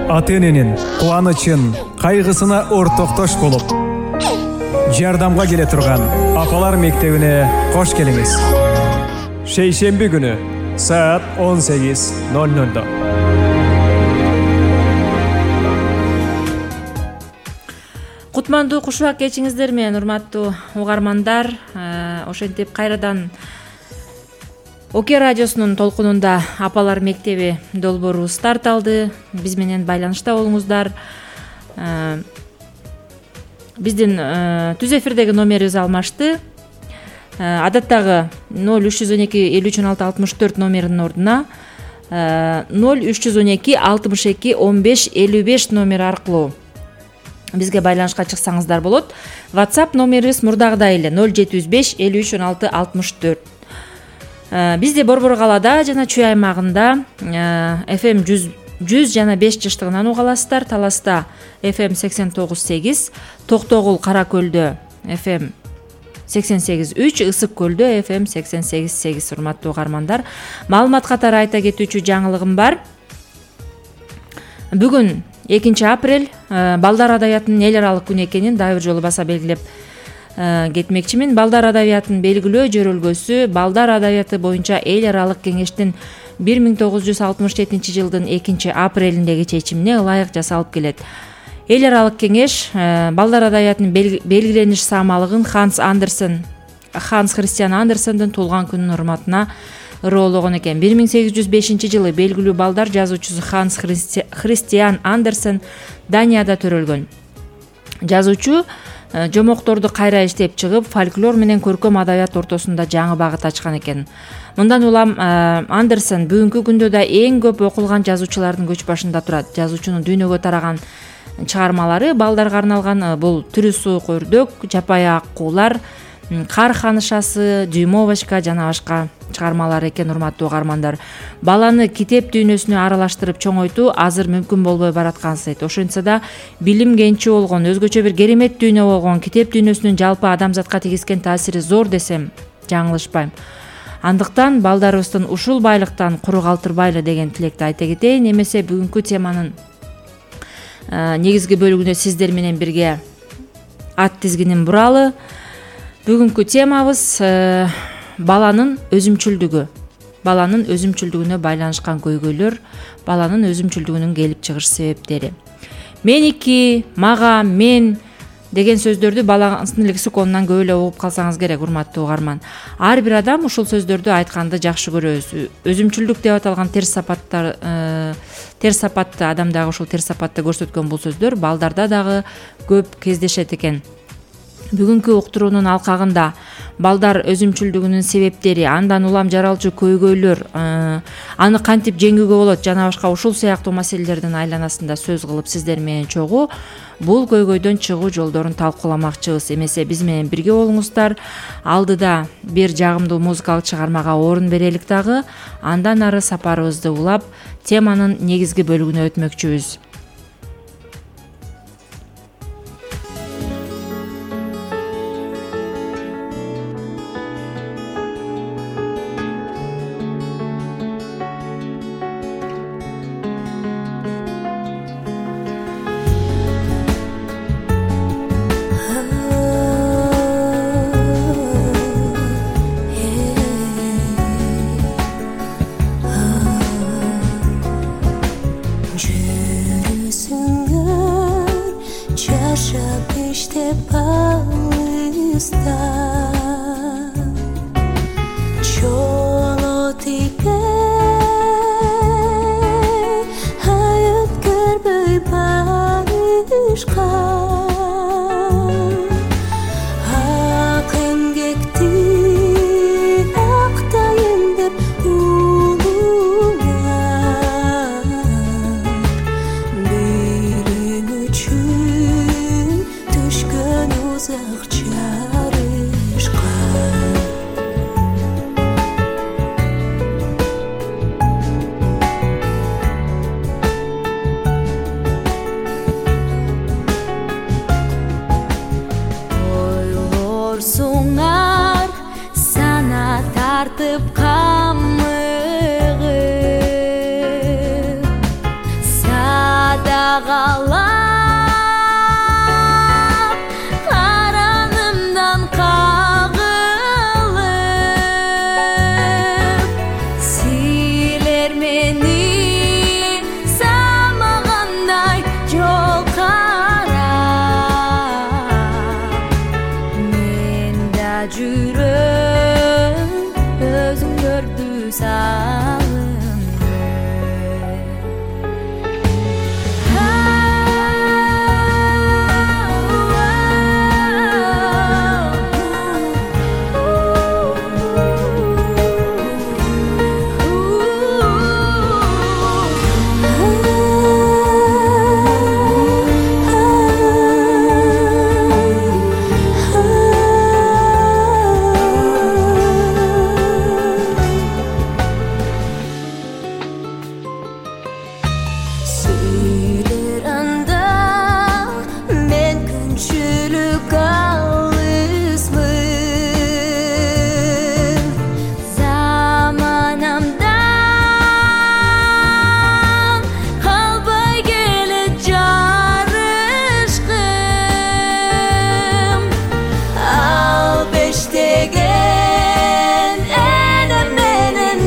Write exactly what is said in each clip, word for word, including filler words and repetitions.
ата эненин кубанычын, кайгысына ортоктош болуп, жардамга келе турган апалар мектебине кош келиңиз. Шейшемби күнү саат он сегиз ноль нольдо. Кутмандуу кушубак кечиңиздер менен, урматтуу угармандар. Ошентип кайрадан Оке радиосунун толкунунда апалар мектеби долбоору старт алды. Биз менен байланышта болуңуздар. Биздин түз эфирдеги номерибиз алмашты. Адаттагы ноль үч жүз он эки элүү үч он алты алтымыш төрт номеринин ордуна ноль үч жүз он эки алтымыш эки он беш элүү беш номери аркылуу бизге байланышка чыксаңыздар болот. WhatsApp номерибиз мурдагыдай эле ноль жети жүз беш элүү үч он алты алтымыш төрт. Бизде Борбор калаада жана Чүй аймагында эф эм жүз жана беш жыштыгынан уга аласыздар. Таласта эф эм сексен тогуз сегиз, Токтогул Кара Көлдө эф эм сексен сегиз үч, Ысык Көлдө эф эм сексен сегиз сегиз. Урматтуу угармандар, маалымат катары айта кетүүчү жаңылыгым бар. Бүгүн экинчи апрель, балдар адабиятынын эл аралык күнү экенин дагы бир жолу баса белгилеп кетмекчимин. Балдар адабиятын белгилөө жөрөлгөсү балдар адабияты боюнча эл аралык кеңештин бир миң тогуз жүз алтымыш жетинчи жылдын экинчи апрелиндеги чечимине ылайык жасалып келет. Эл аралык кеңеш балдар адабиятынын белгилениш саамалыгын Ханс Андерсен, Ханс Христиан Андерсендин туулган күнүнүн урматына ыроологон экен. бир миң сегиз жүз бешинчи жылы белгилүү балдар жазуучусу Ханс Христиан Андерсен Данияда төрөлгөн. Жазуучу жомокторду кайра иштеп чыгып, фольклор менен көркөм адабият ортосунда жаңы багыт ачкан экен. Мындан улам Андерсен бүгүнкү күндө да эң көп окулган жазуучулардын көч башында турат. Жазуучунун дүйнөгө тараган чыгармалары балдарга арналган бул Түрү суук өрдөк, Жапай аккуулар, Кар ханышасы, Дүймовочка жана башка чыгармалар экен. Урматтуу угармандар, баланы китеп дүйнөсүнө аралаштырып чоңойтуу азыр мүмкүн болбой бараткан сайт. Ошентсе да билим кенчи болгон, өзгөчө бир керемет дүйнө болгон китеп дүйнөсүнүн жалпы адамзатка тийгизген таасири зор десем жаңылышпайм. Андыктан балдарыбыздын ушул байлыктан куру калтырбайлы деген тилекти айта кетейин. Эмесе бүгүнкү теманын негизги бөлүгүнө сиздер менен бирге ат тизгинин буралы. Бүгүнкү темабыз баланын өзүмчүлдүгү. Баланын өзүмчүлдүгүнө байланышкан көйгөйлөр, баланын өзүмчүлдүгүнүн келип чыгыш себептери. Меники, мага, мен деген сөздөрдү балаңыздын лексиконунан көп эле угуп калсаңыз керек, урматтуу угарман. Ар бир адам ушул сөздөрдү айтканды жакшы көрөбүз. Өзүмчүлдүк деп аталган терс сапаттар, терс сапатты адам дагы ушул терс сапатты көрсөткөн бул сөздөр балдарда дагы көп кездешет экен. Бүгүнкү уктуруунун алкагында балдар өзүмчүлдүгүнүн себептери, андан улам жаралчу көйгөйлөр, аны кантип жеңүүгө болот жана башка ушул сыяктуу маселелердин айланасында сөз кылып сиздер менен чогуу бул көйгөйдөн чыгуу жолдорун талкууламакчыбыз. Эмесе биз менен бирге болуңуздар. Алдыда бир жагымдуу музыкалык чыгармага орун берелик дагы, андан ары сапарыбызды улап теманын негизги бөлүгүнө өтмөкчүбүз. сагалап каранымдан кагылып силер мени самагандай жол карап мен да жүрөм өзүңөрдү силер анда мен күнчүлүк алысмын заманамдан калбай келет жарышкым ал бештеген эне менен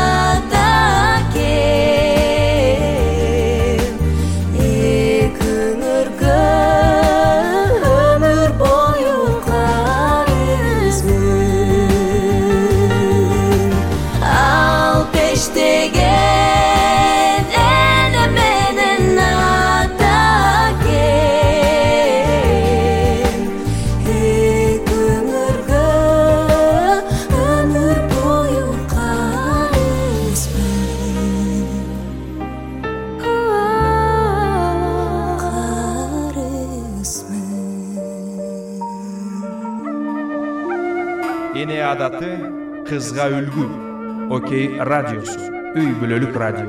атакем экөөңөргө өмүр бою карызмын ал бештеген эне менен атакем экөөңөргө өмүр бою карызмын. Эне адаты кызга үлгү. Окей радиосу. Үй бүлөлүк радио.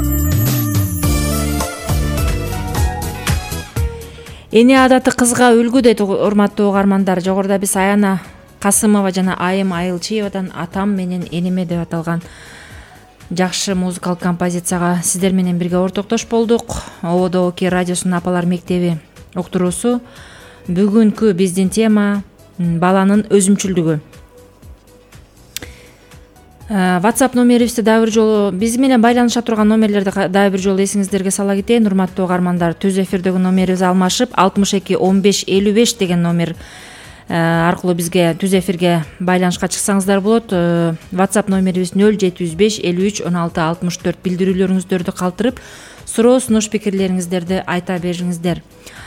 Эне адаты кызга үлгү дейт урматтуу угармандар. Жогоруда биз Аяна Касымова жана Айым Айылчиевадан Атам менен энеме деп аталган жакшы музыкалык композицияга сиздер менен бирге ортоктош болдук. Ободо Окей радиосунун Апалар мектеби уктуруусу. Бүгүнкү биздин тема баланын өзүмчүлдүгү. WhatsApp номерибизди дагы бир жолу биз менен байланыша турган номерлерди дагы бир жолу эсиңиздерге сала кетейин. Урматтуу угармандар, түз эфирдеги номерибиз алмашып алтымыш эки он беш элүү беш деген номер аркылуу бизге түз эфирге байланышка чыксаңыздар болот. WhatsApp номерибиз нөл жети жүз беш элүү үч он алты алтымыш төрт. Билдирүүлөрүңүздөрдү калтырып, суроо сунуш пикирлериңиздерди айта бериңиздер.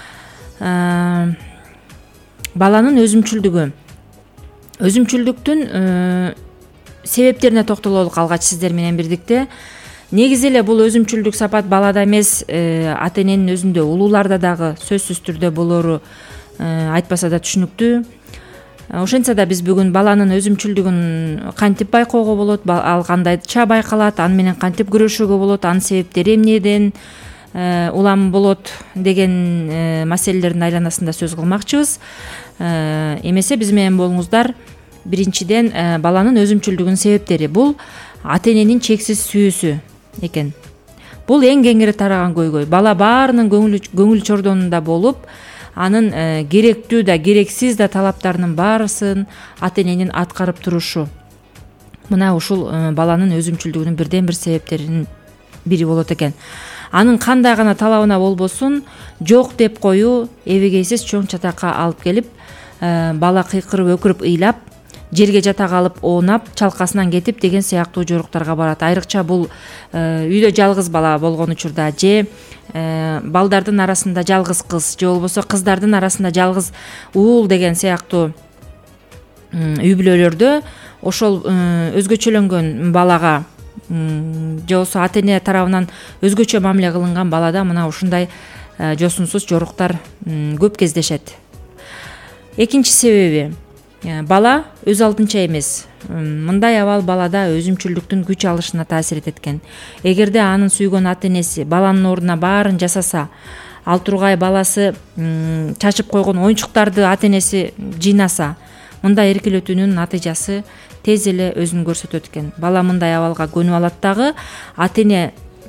Баланын өзүмчүлдүгү. Өзүмчүлдүктүн себептерине токтололук алгач сиздер менен бирдикте. Негизи эле бул өзүмчүлдүк сапат балада эмес, ата эненин өзүндө, улууларда дагы сөзсүз түрдө болору айтпаса да түшүнүктүү. Ошентсе да биз бүгүн баланын өзүмчүлдүгүн кантип байкоого болот, ал кандайча байкалат, аны менен кантип күрөшүүгө болот, анын себептери эмнеден улам болот деген маселелердин айланасында сөз кылмакчыбыз. Эмесе биз менен болуңуздар. Биринчиден, баланын өзүмчүлдүгүнүн себептери бул ата эненин чексиз сүйүүсү экен. Бул эң кеңири тараган көйгөй. Бала баарынын көңүл чордонунда болуп, анын керектүү да керексиз да талаптарынын баарысын ата эненин аткарып турушу. Мына ушул баланын өзүмчүлдүгүнүн бирден бир себептеринин бири болот экен. Анын кандай гана талабына болбосун, жок деп коюу эбегейсиз чоң чатакка алып келип, бала кыйкырып өкүрүп ыйлап, жерге жата калып оонап, чалкасынан кетип деген сыяктуу жоруктарга барат. Айрыкча бул үйдө жалгыз бала болгон учурда же балдардын арасында жалгыз кыз же болбосо кыздардын арасында жалгыз уул деген сыяктуу үй бүлөлөрдө ошол өзгөчөлөнгөн балага же болбосо ата эне тарабынан өзгөчө мамиле кылынган балада мына ушундай жосунсуз жоруктар көп кездешет. Экинчи себеби, бала өз алдынча эмес. Мындай абал балада өзүмчүлдүктүн күч алышына таасир этет экен. Эгерде анын сүйгөн ата энеси баланын ордуна баарын жасаса, ал тургай баласы чачып койгон оюнчуктарды ата энеси жыйнаса, мындай эркелетүүнүн натыйжасы тез эле өзүн көрсөтөт экен. Бала мындай абалга көнүп алат дагы, ата эне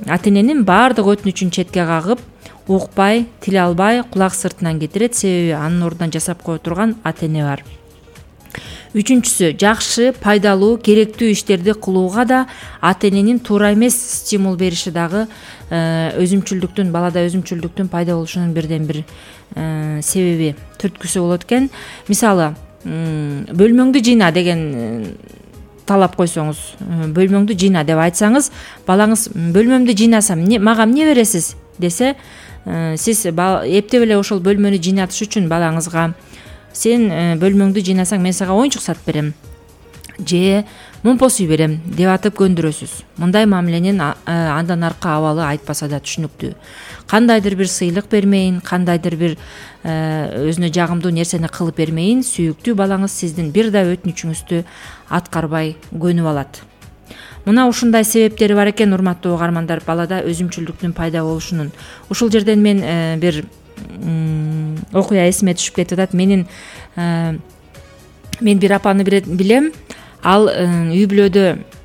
ата эненин баардык өтүнүчүн четке кагып, укпай, тил албай, кулак сыртынан кетирет, себеби анын ордуна жасап кое турган ата эне бар. Үчүнчүсү, жакшы, пайдалуу, керектүү иштерди кылууга да ата эненин туура эмес стимул бериши дагы өзүмчүлдүктүн, балада өзүмчүлдүктүн пайда болушунун бирден бир себеби, түрткүсү болот экен. Мисалы, бөлмөңдү жыйна деген талап койсоңуз, бөлмөңдү жыйна деп айтсаңыз, балаңыз бөлмөмдү жыйнасам мага эмне бересиз десе, сиз эптеп эле ошол бөлмөнү жыйнатыш үчүн балаңызга сен бөлмөңдү жыйнасаң мен сага оюнчук сатып берем же момпос үй берем деп атып көндүрөсүз. Мындай мамиленин андан аркы абалы айтпаса да түшүнүктүү. Кандайдыр бир сыйлык бермейин, кандайдыр бир өзүнө жагымдуу нерсени кылып бермейин, сүйүктүү балаңыз сиздин бир да өтүнүчүңүздү аткарбай көнүп алат. Мына ушундай себептери бар экен, урматтуу угармандар, балада өзүмчүлдүктүн пайда болушунун. Ушул жерден мен бир окуя эсиме түшүп кетип атат. Менин мен бир апаны билем. Ал үй бүлөдө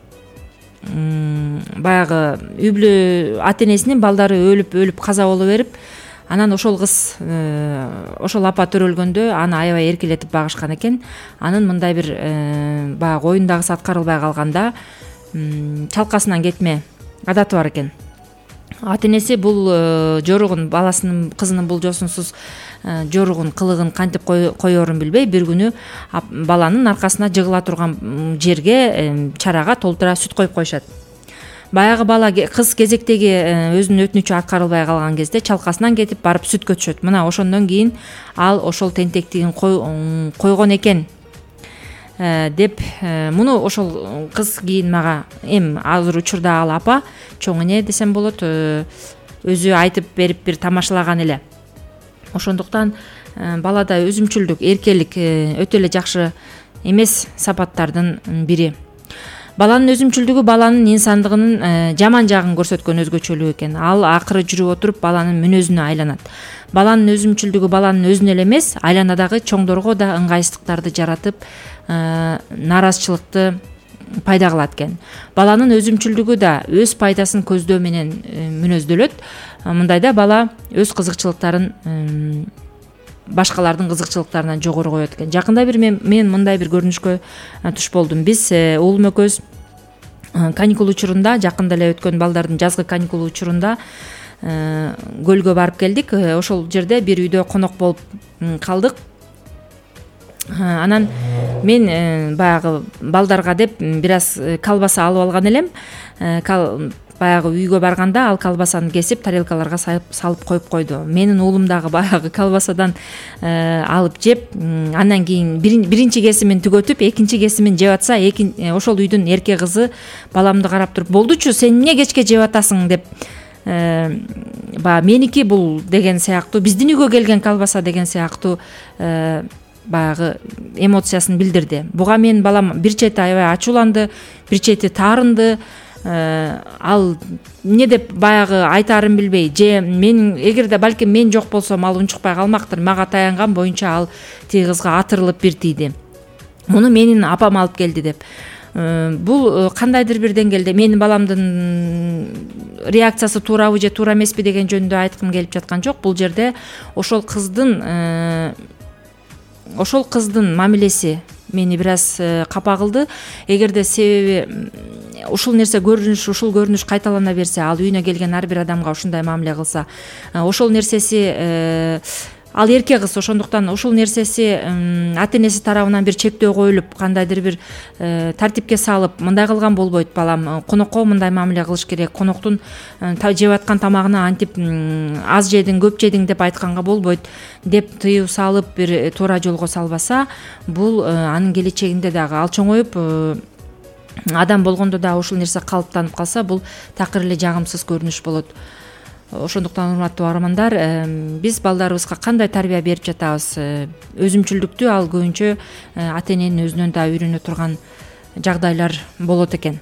баягы үй бүлө ата энесинин балдары өлүп өлүп каза боло берип, анан ошол кыз ошол апа төрөлгөндө аны аябай эркелетип багышкан экен. Анын мындай бир баягы оюндагысы аткарылбай калганда чалкасынан кетме адаты бар экен. Ата энеси бул жоругун, баласынын, кызынын бул жосунсуз жоругун, кылыгын кантип коерун билбей, бир күнү баланын аркасына жыгыла турган жерге, чарага толтура сүт коюп коюшат. Баягы бала, кыз кезектеги өзүнүн өтүнүчү аткарылбай калган кезде чалкасынан кетип барып сүткө түшөт. Мына ошондон кийин ал ошол тентектигин койгон экен деп муну ошол кыз кийин мага эми азыр учурда ал апа чоң эне десем болот, өзү айтып берип бир тамашалаган эле. Ошондуктан балада өзүмчүлдүк, эркелик өтө эле жакшы эмес сапаттардын бири. Баланын өзүмчүлдүгү баланын инсандыгынын жаман жагын көрсөткөн өзгөчөлүк экен. Ал акыры жүрүп отуруп баланын мүнөзүнө айланат. Баланын өзүмчүлдүгү баланын өзүнө эле эмес, айланадагы чоңдорго да ыңгайсыздыктарды жаратып, нааразычылыкты пайда кылат экен. Баланын өзүмчүлдүгү да өз пайдасын көздөө менен мүнөздөлөт. Мындайда бала өз кызыкчылыктарын башкалардын кызыкчылыктарынан жогору коет экен. Жакында бир мен, мен мындай бир көрүнүшкө туш болдум. Биз уулум экөөбүз каникул учурунда, жакында эле өткөн балдардын жазгы каникул учурунда көлгө барып келдик. Ошол жерде бир үйдө конок болуп калдык. Анан мен баягы балдарга деп бир аз колбаса алып алган элем. Баягы үйгө барганда ал колбасаны кесип тарелкаларга салып коюп койду. Менин уулум дагы баягы колбасадан алып жеп, андан кийин биринчи кесимин түгөтүп, экинчи кесимин жеп атса, ошол үйдүн эрке кызы баламды карап туруп, "Болдучу, сен эмне кечке жеп атасың?" деп баягы меники бул деген сыяктуу, биздин үйгө келген колбаса деген сыяктуу баягы эмоциясын билдирди. Буга менин балам бир чети аябай ачууланды, бир чети таарынды. Ал эмне деп баягы айтаарын билбей, же мен эгерде балким мен жок болсом ал унчукпай калмактыр. Мага таянган боюнча ал тиги кызга атырылып бир тийди. Муну менин апам алып келди деп. Бул кандайдыр бир деңгээлде менин баламдын реакциясы туурабы же туура эмеспи деген жөнүндө айткым келип жаткан жок. Бул жерде ошол кыздын ошол кыздын мамилеси мени бир аз капа кылды. Эгерде себеби ушул нерсе көрүнүш, ушул көрүнүш кайталана берсе, ал үйүнө келген ар бир адамга ушундай мамиле кылса, ошол нерсеси ал эрке кыз, ошондуктан ушул нерсеси ата энеси тарабынан бир чектөө коюлуп, кандайдыр бир тартипке салып, мындай кылган болбойт балам, конокко мындай мамиле кылыш керек, коноктун жеп аткан тамагына антип аз жедиң, көп жедиң деп айтканга болбойт деп тыюу салып бир туура жолго салбаса, бул анын келечегинде дагы ал чоңоюп адам болгондо да ушул нерсе калыптанып калса, бул такыр эле жагымсыз көрүнүш болот. Ошондуктан урматтуу угармандар, биз балдарыбызга кандай тарбия берип жатабыз? Өзүмчүлдүктү ал көбүнчө ата эненин өзүнөн да үйрөнө турган жагдайлар болот экен.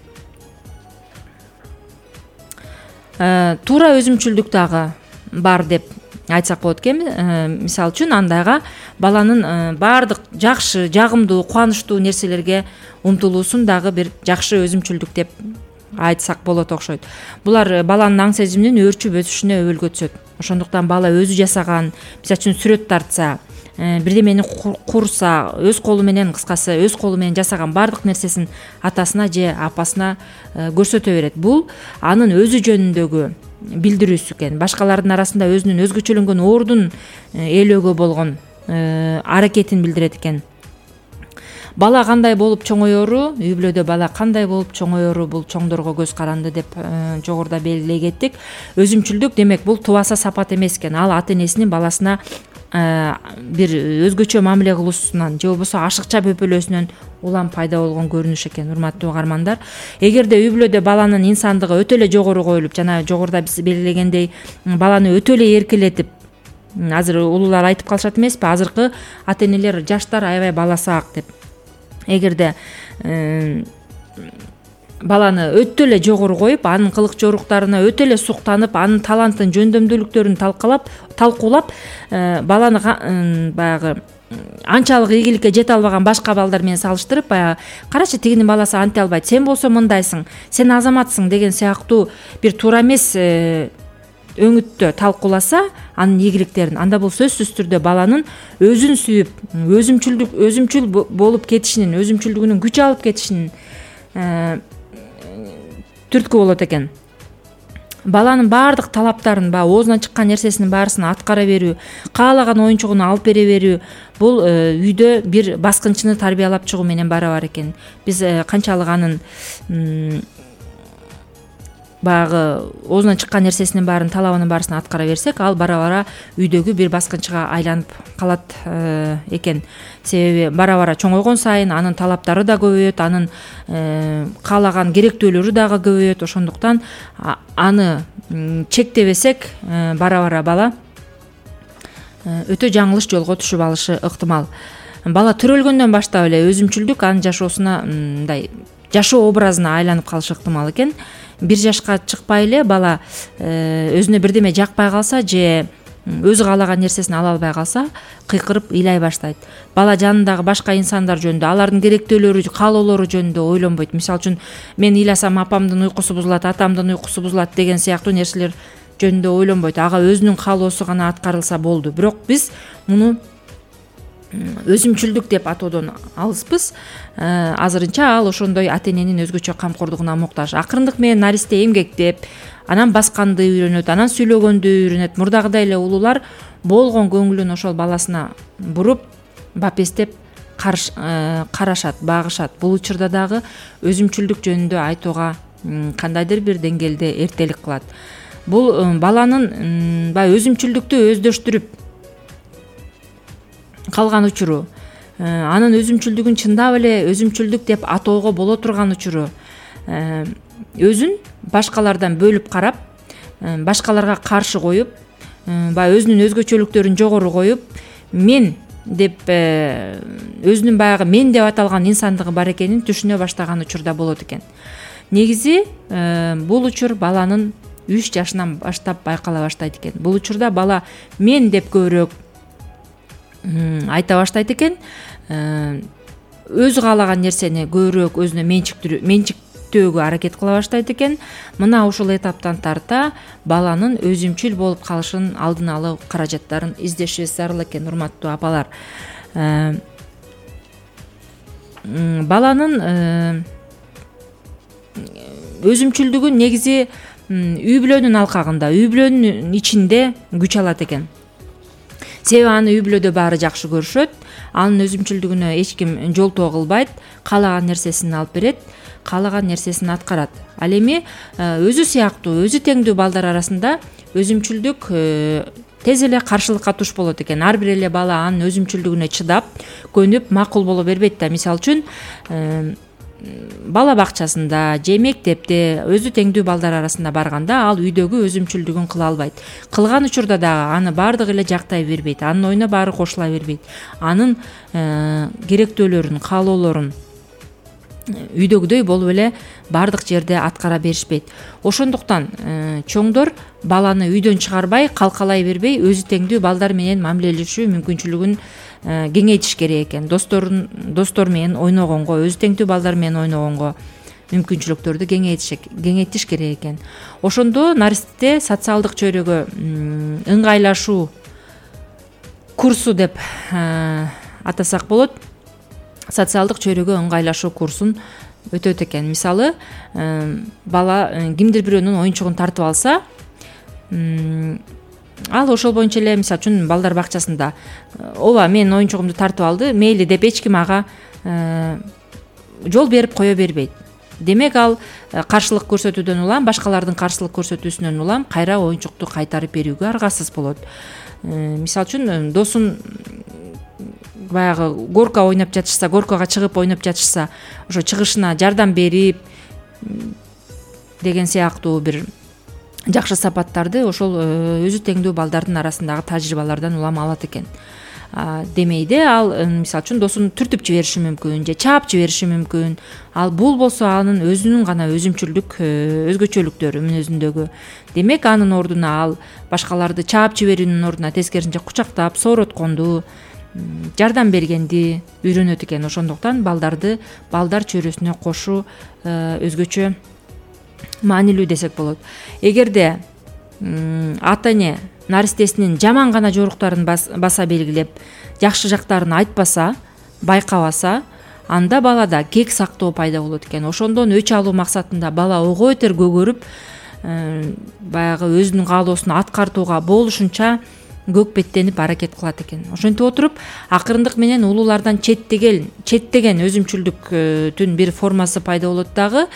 Туура өзүмчүлдүк дагы бар деп айтсак болот экен. Мисалы үчүн андайга баланын баардык жакшы, жагымдуу, кубанычтуу нерселерге умтулуусун дагы бир жакшы өзүмчүлдүк деп айтсак болот окшойт. Булар баланын аң сезиминин өөрчүп өсүшүнө өбөлгө түшөт. Ошондуктан бала өзү жасаган, мисалы үчүн сүрөт тартса, бирдемени курса, өз колу менен, кыскасы өз колу менен жасаган баардык нерсесин атасына же апасына көрсөтө берет. Бул анын өзү жөнүндөгү билдирүүсү экен. Башкалардын арасында өзүнүн өзгөчөлөнгөн ордун ээлөөгө болгон аракетин билдирет экен. Бала кандай болуп чоңоеру, үй бүлөдө бала кандай болуп чоңоеру бул чоңдорго көз каранды деп жогоруда белгилей кеттик. Өзүмчүлдүк демек бул тубаса сапат эмес экен. Ал ата энесинин баласына бир өзгөчө мамиле кылуусунан же болбосо ашыкча бөпөлөөсүнөн улам пайда болгон көрүнүш экен, урматтуу угармандар. Эгерде үй бүлөдө баланын инсандыгы өтө эле жогору коюлуп, жана жогоруда биз белгилегендей баланы өтө эле эркелетип, азыр улуулар айтып калышат эмеспи, азыркы ата энелер жаштар аябай баласаак деп. Эгерде баланы өтө эле жогору коюп, анын кылык жоруктарына өтө эле суктанып, анын талантын, жөндөмдүүлүктөрүн талкалап, талкуулап, баланы баягы анчалык ийгиликке жете албаган башка балдар менен салыштырып, баягы карачы тигинин баласы анте албайт, сен болсо мындайсың, сен азаматсың деген сыяктуу бир туура эмес өңүттө талкууласа анын ийгиликтерин, анда бул сөзсүз түрдө баланын өзүн сүйүп, өзүмчүлдүк өзүмчүл болуп кетишинин, өзүмчүлдүгүнүн күч алып кетишинин түрткү болот экен. Баланын баардык талаптарын, баягы оозунан чыккан нерсесинин баарысын аткара берүү, каалаган оюнчугун алып бере берүү бул үйдө бир баскынчыны тарбиялап чыгуу менен барабар экен. Биз канчалык анын баягы оозунан чыккан нерсесинин баарын, талабынын баарысын аткара берсек, ал бара-бара үйдөгү бир баскынчыга айланып калат экен. Себеби бара-бара чоңойгон сайын анын талаптары да көбөйөт, анын каалаган керектөөлөрү дагы көбөйөт. Ошондуктан аны чектебесек, бара-бара бала өтө жаңылыш жолго түшүп алышы ыктымал. Бала төрөлгөндөн баштап эле өзүмчүлдүк анын жашоосуна мындай жашоо образына айланып калышы ыктымал экен. Бир жашка чыкпай эле бала өзүнө бирдеме жакпай калса же өзү каалаган нерсесин ала албай калса, кыйкырып ыйлай баштайт. Бала жанындагы башка инсандар жөнүндө, алардын керектөөлөрү, каалоолору жөнүндө ойлонбойт. Мисалы үчүн мен ыйласам апамдын уйкусу бузулат, атамдын уйкусу бузулат деген сыяктуу нерселер жөнүндө ойлонбойт. Ага өзүнүн каалоосу гана аткарылса болду. Бирок биз муну өзүмчүлдүк деп атоодон алыспыз. Азырынча ал ошондой ата эненин өзгөчө камкордугуна муктаж. Акырындык менен наристе эмгектеп, анан басканды үйрөнөт, анан сүйлөгөндү үйрөнөт. Мурдагыдай эле улуулар болгон көңүлүн ошол баласына буруп, бапестеп карашат, багышат. Бул учурда дагы өзүмчүлдүк жөнүндө айтууга кандайдыр бир деңгээлде эртелик кылат. Бул баланын баягы өзүмчүлдүктү өздөштүрүп калган учуру, анын өзүмчүлдүгүн чындап эле өзүмчүлдүк деп атоого боло турган учуру, өзүн башкалардан бөлүп карап, башкаларга каршы коюп, баягы өзүнүн өзгөчөлүктөрүн жогору коюп, мен деп өзүнүн баягы мен деп аталган инсандыгы бар экенин түшүнө баштаган учурда болот экен. Негизи бул учур баланын үч жашынан баштап байкала баштайт экен. Бул учурда бала мен деп көбүрөөк айта баштайт экен. Өзү каалаган нерсени көбүрөөк өзүнө менчиктөөгө аракет кыла баштайт экен. Мына ушул этаптан тарта баланын өзүмчүл болуп калышын алдын алуу каражаттарын издешибиз зарыл экен, урматтуу апалар. Баланын өзүмчүлдүгүн негизи үй бүлөнүн алкагында, үй бүлөнүн ичинде күч алат экен. Себеби аны үй бүлөдө баары жакшы көрүшөт, анын өзүмчүлдүгүнө эч ким жолтоо кылбайт, каалаган нерсесин алып берет, каалаган нерсесин аткарат. Ал эми өзү сыяктуу, өзү теңдүү балдар арасында өзүмчүлдүк тез эле каршылыкка туш болот экен. Ар бир эле бала анын өзүмчүлдүгүнө чыдап, көнүп, макул боло бербейт да. Мисалы үчүн бала бакчасында же мектепте өзү теңдүү балдар арасында барганда ал үйдөгү өзүмчүлдүгүн кыла албайт. Кылган учурда дагы аны баардыгы эле жактай бербейт, анын оюна баары кошула бербейт. Анын керектөөлөрүн, каалоолорун үйдөгүдөй болуп эле баардык жерде аткара беришпейт. Ошондуктан чоңдор баланы үйдөн чыгарбай, калкалай бербей, өзү теңдүү балдар менен мамилелешүү мүмкүнчүлүгүн кеңейтиш керек экен. Досторун, достор менен ойногонго, өзү теңдүү балдар менен ойногонго мүмкүнчүлүктөрдү кеңейтиш керек экен. Ошондо наристте социалдык чөйрөгө ыңгайлашуу курсу деп атасак болот. Социалдык чөйрөгө ыңгайлашуу курсун өтөт экен. Мисалы, бала кимдир бирөөнүн оюнчугун тартып алса, ал ошол боюнча эле, мисалы үчүн балдар бакчасында ооба мен оюнчугумду тартып алды, мейли деп эч ким ага жол берип кое бербейт. Демек ал каршылык көрсөтүүдөн улам, башкалардын каршылык көрсөтүүсүнөн улам кайра оюнчукту кайтарып берүүгө аргасыз болот. Мисалы үчүн досун баягы горка ойноп жатышса, горкага чыгып ойноп жатышса, ошо чыгышына жардам берип деген сыяктуу бир жакшы сапаттарды ошол өзү теңдүү балдардын арасындагы тажрыйбалардан улам алат экен. Демейде ал мисалы үчүн досун түртүп жибериши мүмкүн же чаап жибериши мүмкүн. Ал бул болсо анын өзүнүн гана өзүмчүлдүк өзгөчөлүктөрү мүнөзүндөгү. Демек анын ордуна ал башкаларды чаап жиберүүнүн ордуна тескерисинче кучактап, сооротконду, жардам бергенди үйрөнөт экен. Ошондуктан балдарды балдар чөйрөсүнө кошуу өзгөчө маанилүү десек болот. Эгерде ата эне наристесинин жаман гана жоруктарын баса белгилеп, жакшы жактарын айтпаса, байкабаса, анда балада кек сактоо пайда болот экен. Ошондон өч алуу максатында бала ого бетер көгөрүп, баягы өзүнүн каалоосун аткартууга болушунча көкпеттенип аракет кылат экен. Ошентип отуруп, акырындык менен улуулардан четтеген, четтеген өзүмчүлдүктүн бир формасы пайда болот дагы.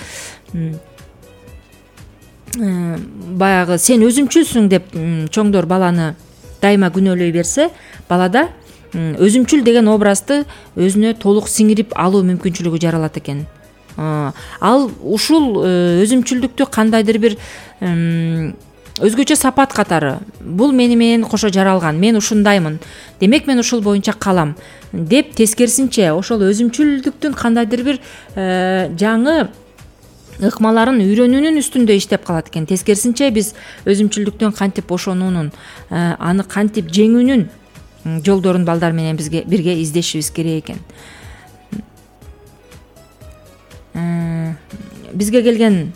Баягы сен өзүмчүлсүң деп чоңдор баланы дайыма күнөөлөй берсе, балада өзүмчүл деген образды өзүнө толук сиңирип алуу мүмкүнчүлүгү жаралат экен. Ал ушул өзүмчүлдүктү кандайдыр бир өзгөчө сапат катары, бул мени менен кошо жаралган, мен ушундаймын, демек мен ушул боюнча калам деп тескерисинче ошол өзүмчүлдүктүн кандайдыр бир жаңы ыкмаларын үйрөнүүнүн үстүндө иштеп калат экен. Тескерисинче биз өзүмчүлдүктөн кантип бошонуунун, аны кантип жеңүүнүн жолдорун балдар менен бизге бирге издешибиз керек экен. Бизге келген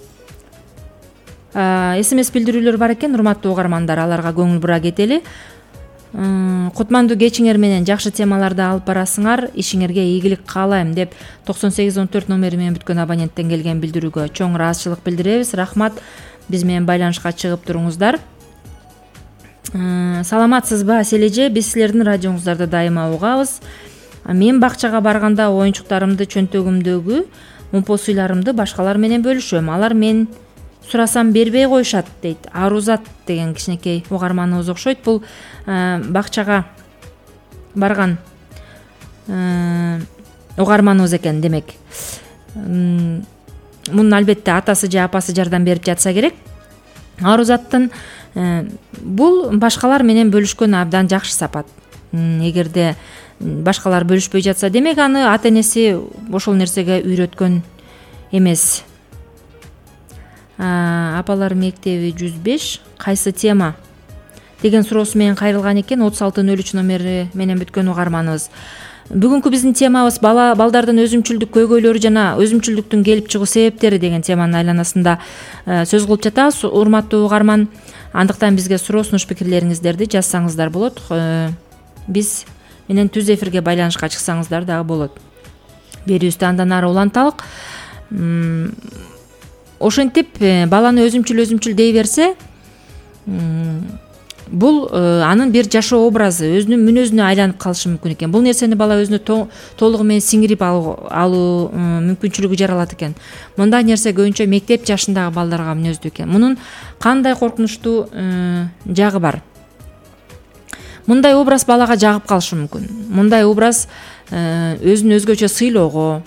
смс билдирүүлөр бар экен, урматтуу угармандар, аларга көңүл бура кетели. Кутмандуу кечиңер менен жакшы темаларды алып барасыңар, ишиңерге ийгилик каалайм деп токсон сегиз он төрт номери менен бүткөн абоненттен келген билдирүүгө чоң ыраазычылык билдиребиз. Рахмат, биз менен байланышка чыгып туруңуздар. Саламатсызбы Асележе, биз силердин радиоңуздарды дайыма угабыз. Мен бакчага барганда оюнчуктарымды, чөнтөгүмдөгү умпо суйларымды башкалар менен бөлүшөм. Алар мен сурасам бербей коюшат дейт. Арузат деген кичинекей угарманыбыз окшойт. Бул бакчага барган угарманыбыз экен демек. Мунун албетте атасы же апасы жардам берип жатса керек. Арузаттын бул башкалар менен бөлүшкөн абдан жакшы сапат. Эгерде башкалар бөлүшпөй жатса, демек аны ата энеси ошол нерсеге үйрөткөн эмес. Апалар мектеби жүз беш кайсы тема деген суроосу менен кайрылган экен. отуз алты нөл үч номери менен бүткөн угарманыбыз. Бүгүнкү биздин темабыз бала балдардын өзүмчүлдүк көйгөйлөрү жана өзүмчүлдүктүн келип чыгуу себептери деген теманын айланасында сөз кылып жатабыз. Урматтуу угарман, андыктан бизге суроо сунуш пикирлериңиздерди жазсаңыздар болот. Биз менен түз эфирге байланышка чыксаңыздар дагы болот. Берүүбүздү андан ары уланталык. Ошентип баланы өзүмчүл өзүмчүл дей берсе, бул анын бир жашоо образы, өзүнүн мүнөзүнө айланып калышы мүмкүн экен. Бул нерсени бала өзүнө толугу менен сиңирип алуу мүмкүнчүлүгү жаралат экен. Мындай нерсе көбүнчө мектеп жашындагы балдарга мүнөздүү экен. Мунун кандай коркунучтуу жагы бар? Мындай образ балага жагып калышы мүмкүн. Мындай образ өзүн өзгөчө сыйлоого,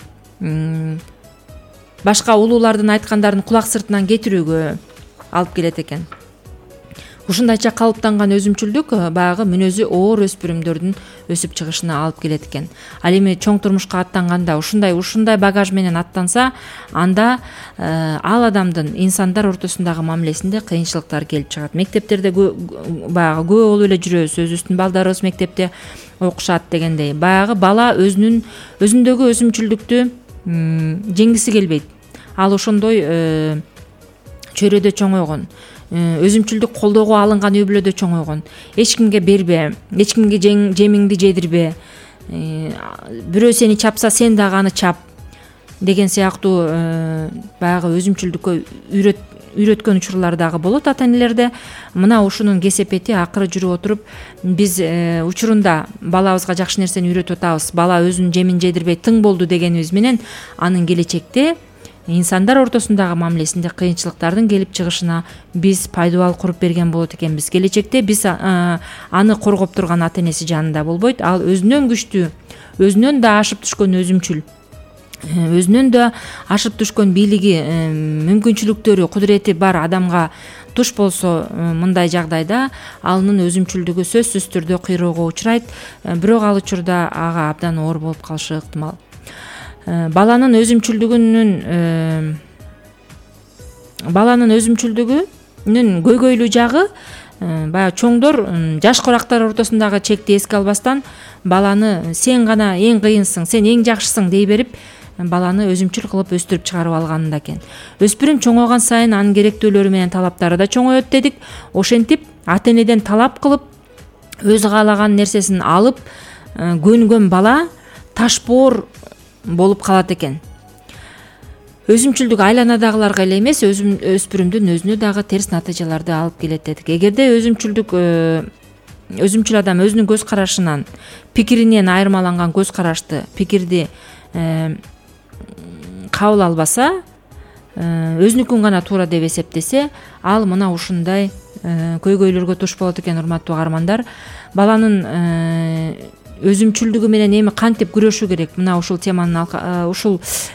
башка улуулардын айткандарын кулак сыртынан кетирүүгө алып келет экен. Ушундайча калыптанган өзүмчүлдүк баягы мүнөзү оор өспүрүмдөрдүн өсүп чыгышына алып келет экен. Ал эми чоң турмушка аттанганда ушундай ушундай багаж менен аттанса, анда ал адамдын инсандар ортосундагы мамилесинде кыйынчылыктар келип чыгат. Мектептерде баягы күбө болуп эле жүрөбүз, өзүбүздүн балдарыбыз мектепте окушат дегендей. Баягы бала өзүнүн өзүндөгү өзүмчүлдүктү жеңгиси келбейт. ал ошондой чөйрөдө чоңойгон, өзүмчүлдүк колдоого алынган үй бүлөдө чоңойгон. Эч кимге бербе, эч кимге жемиңди жедирбе, бирөө сени чапса сен дагы аны чап деген сыяктуу баягы өзүмчүлдүккө үйрөт үйрөткөн учурлар дагы болот ата энелерде. Мына ушунун кесепети акыры жүрүп отуруп биз учурунда балабызга жакшы нерсени үйрөтүп атабыз, бала өзүнүн жемин жедирбей тың болду дегенибиз менен анын келечекте инсандар ортосундагы мамилесинде кыйынчылыктардын келип чыгышына биз пайдубал куруп берген болот экенбиз. Келечекте биз аны коргоп турган ата энеси жанында болбойт. Ал өзүнөн күчтүү, өзүнөн да ашып түшкөн өзүмчүл, өзүнөн да ашып түшкөн бийлиги, мүмкүнчүлүктөрү, кудурети бар адамга туш болсо, мындай жагдайда анын өзүмчүлдүгү сөзсүз түрдө кыйроого учурайт, бирок ал учурда ага абдан оор болуп калышы ыктымал. Баланын өзүмчүлдүгүнүн баланын өзүмчүлдүгүнүн көйгөйлүү жагы баягы чоңдор жаш корактар ортосундагы чекти эске албастан баланы сен гана эң кыйынсың, сен эң жакшысың дей берип баланы өзүмчүл кылып өстүрүп чыгарып алганында экен. Өспүрүм чоңойгон сайын анын керектүүлөрү менен талаптары да чоңоет дедик. Ошентип ата энеден талап кылып өзү каалаган нерсесин алып көнгөн бала ташбоор болуп калат экен. Өзүмчүлдүк айланадагыларга эле эмес, өспүрүмдүн өзүнө дагы терс натыйжаларды алып келет дедик. Эгерде өзүмчүлдүк өзүмчүл адам өзүнүн көз карашынан, пикиринен айырмаланган көз карашты, пикирди кабыл албаса, өзүнүкүн гана туура деп эсептесе, ал мына ушундай көйгөйлөргө туш болот экен, урматтуу каармандар. Баланын өзүмчүлдүгү менен эми кантип күрөшүү керек? Мына ушул теманын ушул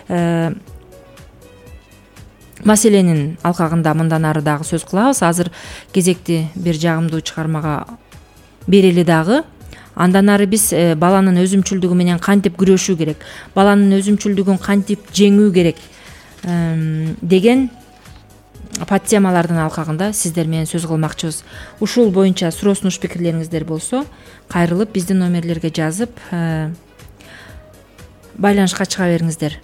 маселенин алкагында мындан ары дагы сөз кылабыз. Азыр кезекти бир жагымдуу чыгармага берели дагы. Андан ары биз баланын өзүмчүлдүгү менен кантип күрөшүү керек, баланын өзүмчүлдүгүн кантип жеңүү керек деген подтемалардын алкагында сиздер менен сөз кылмакчыбыз. Ушул боюнча суроо сунуш пикирлериңиздер болсо, кайрылып биздин номерлерге жазып байланышка чыга бериңиздер.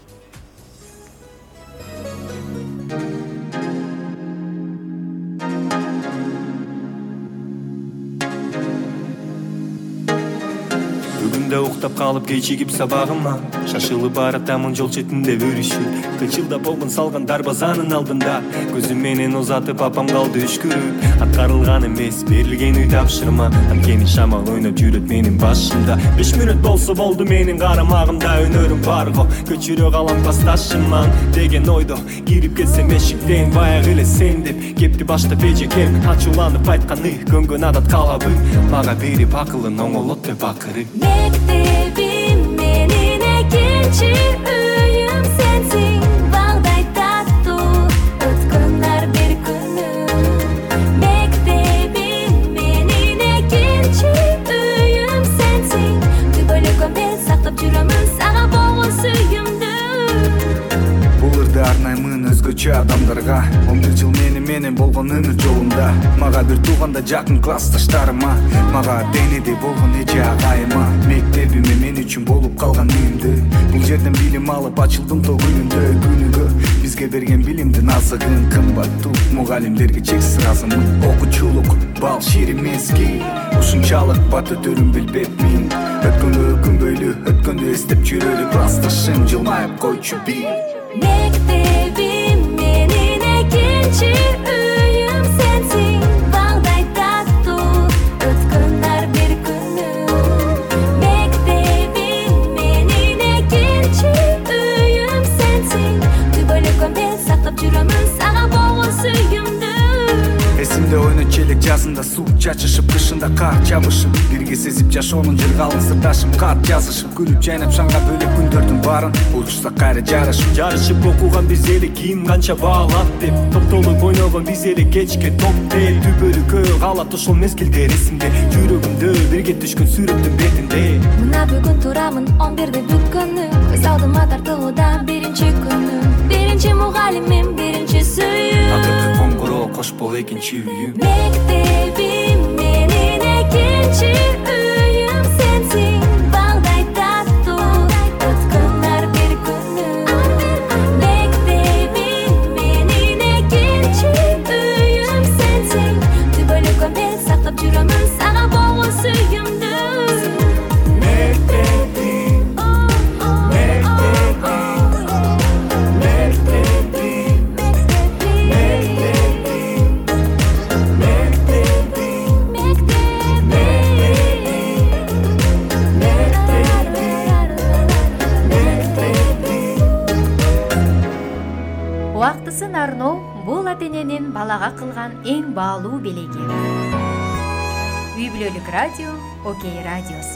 Уктап калып кечигип сабагыма, шашылып баратамын жол четинде өрүшүп, кычылдап болгон салган дарбазанын алдында, көзүм менен узатып апам калды үшкүрүп. Аткарылган эмес берилген үй тапшырма, анткени шамал ойноп жүрөт менин башымда. Беш мүнөт болсо болду менин карамагымда, өнөрүм бар го, көчүрө калам классташыман деген ойдо кирип келсем эшиктен, баягы эле сен деп кепти баштап эжекем, ачууланып айтканы көнгөн адат калабы, мага берип акылын оңолот деп акырып. Mektebim menin ikinci üyüm sensin, bağday tatlı ötkünler bir günü. Mektebim menin ikinci üyüm sensin, tübölüküm ben saklap жүрөмүн сага болгон сүйүмдү. Бул ырды арнаймын өзгөчө адамдарга, он бир жыл менен менен болгон өмүр жолунда. Мага бир тууганда жакын классташтарыма, мага денеде болгон эже агайыма, мектебиме мен үчүн болуп калган үйүмдө. Бул жерден билим алып ачылдым то күнүндө, күнүгө бизге берген билимдин азыгын кымбаттуу мугалимдерге чексиз ыраазымын. Окуучулук бал шири мезгил, ушунчалык бат өтөрүн билбепмин. Өткөндө күнбөйлүү, өткөндө эстеп жүрөлү, классташым жылмайып койчу бир. Mektebim menin ikinci üyüm sensin, bağday tatlı ötkünler bir günü. Mektebim menin ikinci üyüm sensin, tübölüküm ben saklap жүрөмүн сага болгон сүйүмдү. Эсимде ойнойт челек жазында суу чачышып, кышында кар жабышып, бирге сезип жашоонун жыргалын сырдашып, кат жазышып, күлүп жайнап шаңга бөлөк күндөрдүн баарын болушсак кайра жарышып. Жарышып окуган биз эле ким канча баалат деп, топтолуп ойногон биз эле кечке топте, түбөлүккө калат ошол мезгилдер эсимде, жүрөгүмдө бирге түшкөн сүрөттүн бетинде. Мына бүгүн турамын он бирде бүткөнү, көз алдыма тартылуудан биринчи күнү. Биринчи мугалимим, биринчи сүйүүм, Акыркы коңгуроо кош бол экинчи үйүм. Mektebim menin ikinci üyüm sensin, bağday tatlı ötkünler bir günü. Mektebim балага кылган эң баалуу белеги. Үй бүлөлүк радио, Окей радиосу.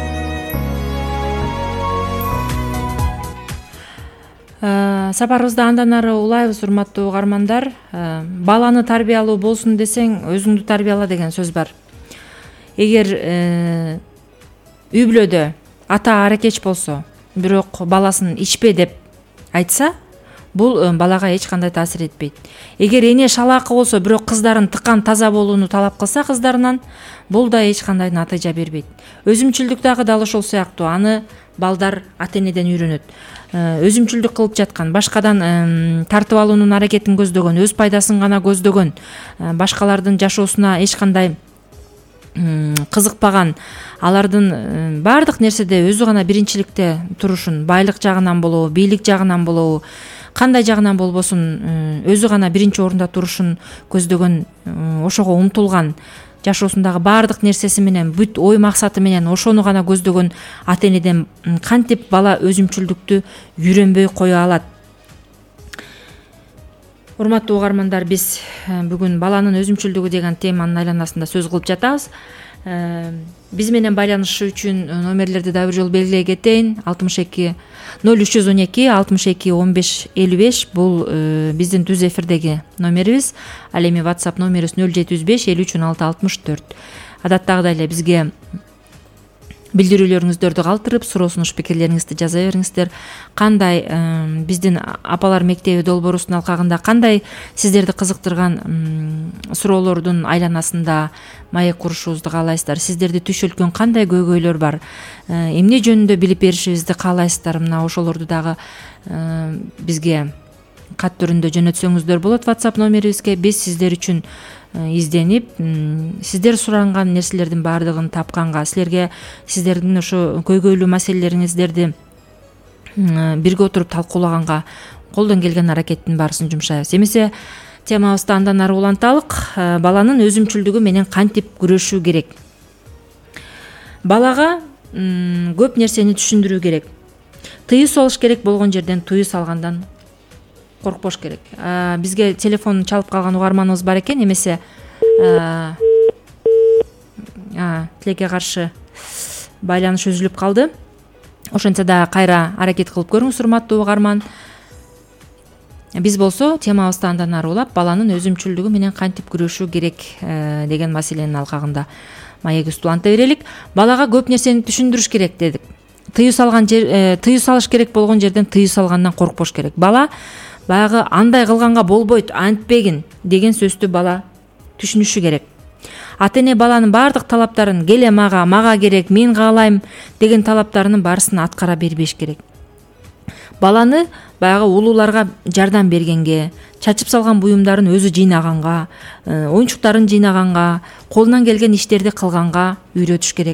Сапарыбызды андан ары улайбыз, урматтуу угармандар. Баланы тарбиялуу болсун десең, өзүңдү тарбияла деген сөз бар. Эгер үй бүлөдө ата аракеч болсо, бирок баласын ичпе деп айтса, бул балага эч кандай таасир этпейт. Эгер эне шалаакы болсо, бирок кыздарын тыккан таза болууну талап кылса кыздарынан, бул да эч кандай натыйжа бербейт. Өзүмчүлдүк дагы дал ошол сыяктуу, аны балдар ата-энеден үйрөнөт. Өзүмчүлдүк кылып жаткан, башкадан тартып алуунун аракетин көздөгөн, өз пайдасын гана көздөгөн, башкалардын жашоосуна эч кандай кызыкпаган, алардын баардык нерседе өзү гана биринчиликте турушун, байлык жагынан болобу, бийлик жагынан болобу, кандай жагынан болбосун, өзү гана биринчи орунда турушун көздөгөн, ошого умтулган, жашоосундагы баардык нерсеси менен, бүт ой максаты менен ошону гана көздөгөн ата-энеден кантип бала өзүмчүлдүктү үйрөнбөй кое алат? Урматтуу угармандар, биз бүгүн баланын өзүмчүлдүгү деген теманын айланасында сөз кылып жатабыз. Биз менен байланышуу үчүн номерлерди дагы бир жолу белгилей кетейин. алтымыш эки ноль үч жүз он эки алтымыш эки он беш элүү беш бул биздин түз эфирдеги номерибиз. Ал эми WhatsApp номерибиз ноль жети жүз беш элүү үч он алты алтымыш төрт. Адаттагыдай эле бизге билдирүүлөрүңүздөрдү калтырып, суроо сунуш пикирлериңизди жаза бериңиздер. Кандай биздин апалар мектеби долбоорусунун алкагында кандай сиздерди кызыктырган суроолордун айланасында маек курушубузду каалайсыздар? Сиздерди түшөлткөн кандай көйгөйлөр бар? Эмне жөнүндө билип беришибизди каалайсыздар? Мына ошолорду дагы бизге кат түрүндө жөнөтсөңүздөр болот WhatsApp номерибизге. Биз сиздер үчүн изденип, сиздер суранган нерселердин баардыгын тапканга, силерге сиздердин ошо көйгөйлүү маселелериңиздерди бирге отуруп талкуулаганга колдон келген аракеттин баарысын жумшайбыз. Эмесе темабызды андан ары уланталык. Баланын өзүмчүлдүгү менен кантип күрөшүү керек? Балага көп нерсени түшүндүрүү керек. Тыюу салыш керек болгон жерден тыюу салгандан коркпош керек. Бизге телефон чалып калган угарманыбыз бар экен, эмесе тилекке каршы байланыш үзүлүп калды. Ошентсе да кайра аракет кылып көрүңүз, урматтуу угарман. Биз болсо темабызды андан ары улап, баланын өзүмчүлдүгү менен кантип күрөшүү керек деген маселенин алкагында маегибизди уланта берелик. Балага көп нерсени түшүндүрүш керек дедик. Тыюу салган жер, тыюу салыш керек болгон жерден тыюу салгандан коркпош керек. Бала баягы андай кылганга болбойт, антпегин деген сөздү бала түшүнүшү керек. Ата-эне баланын баардык талаптарын, келе мага, мага керек, мен каалайм деген талаптарынын баарысын аткара бербеш керек. Баланы баягы улууларга жардам бергенге, чачып салган буюмдарын өзү жыйнаганга, оюнчуктарын жыйнаганга, колунан келген иштерди кылганга үйрөтүш керек.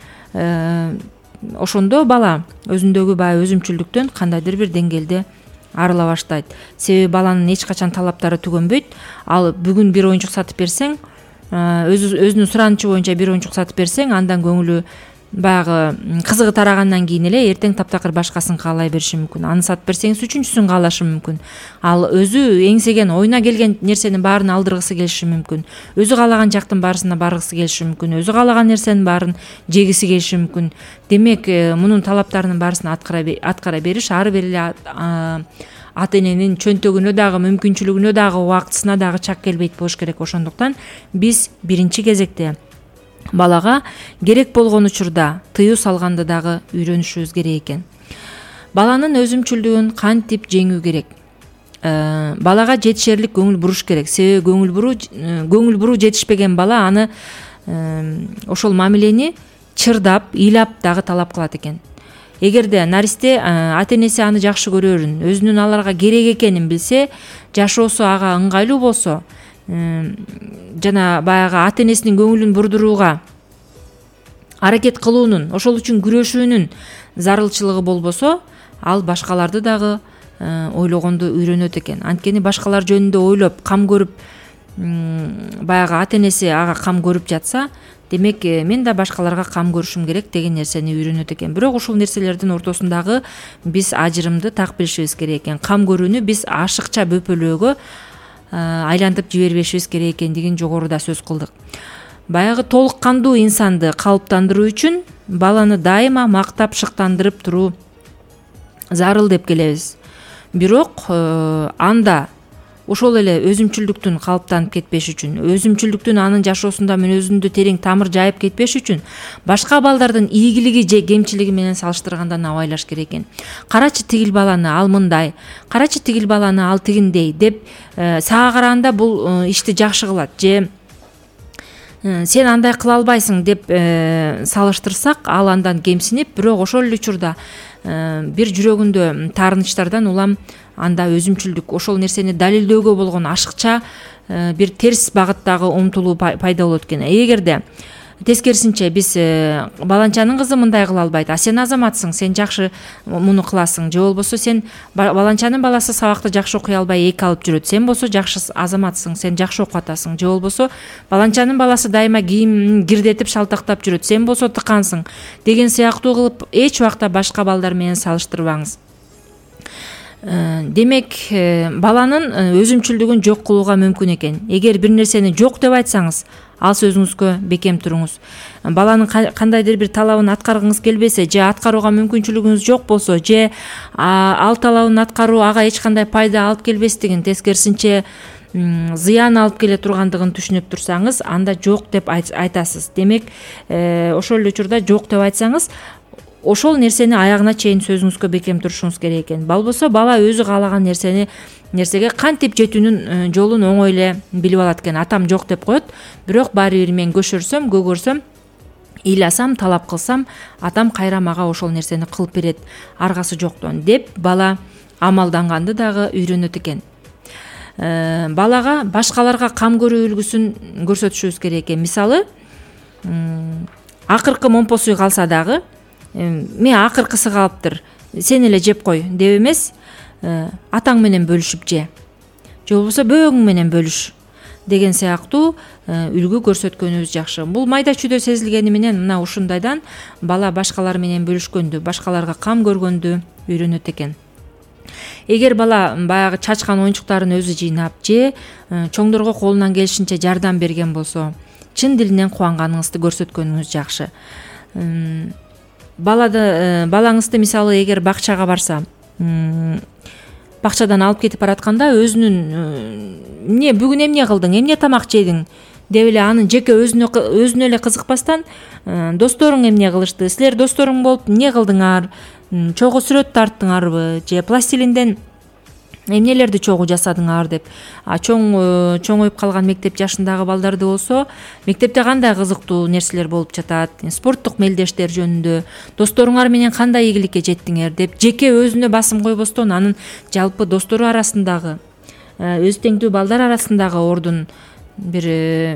Ошондо бала өзүндөгү баягы өзүмчүлдүктөн кандайдыр бир деңгээлде арыла баштайт. Себеби баланын эч качан талаптары түгөнбөйт. Ал бүгүн бир оюнчук сатып берсең, өзүнүн суранычы боюнча бир оюнчук сатып берсең, андан көңүлү баягы кызыгы тарагандан кийин эле эртең таптакыр башкасын каалай бериши мүмкүн. Аны сатып берсеңиз үчүнчүсүн каалашы мүмкүн. Ал өзү эңсеген, оюна келген нерсенин баарын алдыргысы келиши мүмкүн. Өзү каалаган жактын баарысына баргысы келиши мүмкүн. Өзү каалаган нерсенин баарын жегиси келиши мүмкүн. Демек, мунун талаптарынын баарысын аткара бериш ары бери эле ата-эненин чөнтөгүнө дагы, мүмкүнчүлүгүнө дагы, убактысына дагы чак келбейт болуш керек. Ошондуктан биз биринчи кезекте балага керек болгон учурда тыюу салганды дагы үйрөнүшүбүз керек экен. Баланын өзүмчүлдүгүн кантип жеңүү керек? Балага жетишерлик көңүл буруш керек. Себеби көңүл буруу көңүл буруу жетишпеген бала аны ошол мамилени чырдап, ыйлап дагы талап кылат экен. Эгерде наристе ата-энеси аны жакшы көрөрүн, өзүнүн аларга керек экенин билсе, жашоосу ага ыңгайлуу болсо, жана баягы ата-энесинин көңүлүн бурдурууга аракет кылуунун, ошол үчүн күрөшүүнүн зарылчылыгы болбосо, ал башкаларды дагы ойлогонду үйрөнөт экен. Анткени башкалар жөнүндө ойлоп, кам көрүп, баягы ата-энеси ага кам көрүп жатса, демек мен да башкаларга кам көрүшүм керек деген нерсени үйрөнөт экен. Бирок ушул нерселердин ортосундагы биз ажырымды так билишибиз керек экен. Кам көрүүнү биз ашыкча бөпөлөөгө айлантып жибербешибиз керек экендигин жогоруда сөз кылдык. Баягы толук кандуу инсанды калыптандыруу үчүн баланы дайыма мактап шыктандырып туруу зарыл деп келебиз. Бирок анда ошол эле өзүмчүлдүктүн калыптанып кетпеш үчүн, өзүмчүлдүктүн анын жашоосунда мүнөзүндө терең тамыр жайып кетпеш үчүн башка балдардын ийгилиги же кемчилиги менен салыштырганда абайлаш керек экен. Карачы тигил баланы ал мындай, карачы тигил баланы ал тигиндей деп сага караганда бул ишти жакшы кылат же сен андай кыла албайсың деп салыштырсак, ал андан кемсинип, бирок ошол эле учурда бир жүрөгүндө таарынычтардан улам анда өзүмчүлдүк, ошол нерсени далилдөөгө болгон ашыкча бир терс багыттагы умтулуу пайда болот экен. Эгерде тескерисинче биз баланчанын кызы мындай кыла албайт, а сен азаматсың, сен жакшы муну кыласың, же болбосо сен баланчанын баласы сабакты жакшы окуй албай эки алып жүрөт, сен болсо жакшы азаматсың, сен жакшы окуп атасың, же болбосо баланчанын баласы дайыма кийимин кирдетип шалтактап жүрөт, сен болсо тыкансың деген сыяктуу кылып эч убакта башка балдар менен салыштырбаңыз. Демек, баланын өзүмчүлдүгүн жок кылууга мүмкүн экен. Эгер бир нерсени жок деп айтсаңыз, ал сөзүңүзгө бекем туруңуз. Баланын кандайдыр бир талабын аткаргыңыз келбесе, же аткарууга мүмкүнчүлүгүңүз жок болсо, же ал талабын аткаруу ага эч кандай пайда алып келбестигин, тескерисинче зыян алып келе тургандыгын түшүнүп турсаңыз, анда жок деп айтасыз. Демек, ошол эле учурда жок деп айтсаңыз, ошол нерсени аягына чейин сөзүңүзгө бекем турушуңуз керек экен. Болбосо бала өзү каалаган нерсени нерсеге кантип жетүүнүн жолун оңой эле билип алат экен. Атам жок деп коет, бирок баары бир мен көшөрсөм, көгөрсөм, ыйласам, талап кылсам, атам кайра мага ошол нерсени кылып берет, аргасы жоктон деп бала амалданганды дагы үйрөнөт экен. Балага башкаларга кам көрүү үлгүсүн көрсөтүшүбүз керек экен. Мисалы, акыркы момпосуй калса дагы, мен акыркысы калыптыр, сен эле жеп кой деп эмес, атаң менен бөлүшүп же, же болбосо бөөңүң менен бөлүш деген сыяктуу үлгү көрсөткөнүбүз жакшы. Бул майда чүйдө сезилгени менен мына ушундайдан бала башкалар менен бөлүшкөндү, башкаларга кам көргөндү үйрөнөт экен. Эгер бала баягы чачкан оюнчуктарын өзү жыйнап же чоңдорго колунан келишинче жардам берген болсо, чын дилинен кубанганыңызды көрсөткөнүңүз жакшы. Балады, балаңызды мисалы эгер бакчага барса, бакчадан алып кетип баратканда өзүнүн эмне бүгүн эмне кылдың, эмне тамак жедиң деп эле анын жеке өзүнө өзүнө эле кызыкпастан, досторуң эмне кылышты, силер досторуң болуп эмне кылдыңар, чогуу сүрөт тарттыңарбы, же пластилинден эмнелерди чогуу жасадыңар деп. А чоң чоңоюп калган мектеп жашындагы балдарды болсо, мектепте кандай кызыктуу нерселер болуп жатат, спорттук мелдештер жөнүндө, досторуңар менен кандай ийгиликке жеттиңер деп жеке өзүнө басым койбостон, анын жалпы достору арасындагы, өз теңдүү балдар арасындагы ордун бир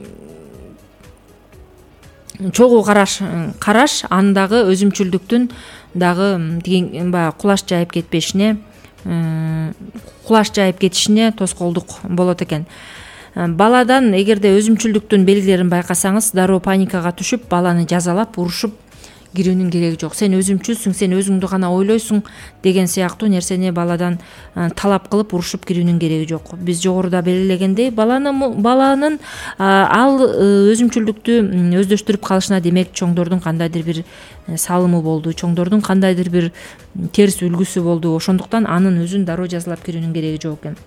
чогуу караш караш андагы өзүмчүлдүктүн дагы баягы кулаш жайып кетпешине кулаш жайып кетишине тоскоолдук болот экен. Баладан эгерде өзүмчүлдүктүн белгилерин байкасаңыз, дароо паникага түшүп, баланы жазалап, урушуп кирүүнүн кереги жок. Сен өзүмчүлсүң, сен өзүңдү гана ойлойсуң деген сыяктуу нерсени баладан талап кылып урушуп кирүүнүн кереги жок. Биз жогоруда белгилегендей, баланын баланын ал өзүмчүлдүктү өздөштүрүп калышына демек чоңдордун кандайдыр бир салымы болду, чоңдордун кандайдыр бир терс үлгүсү болду. Ошондуктан анын өзүн дароо жазалап кирүүнүн кереги жок экен.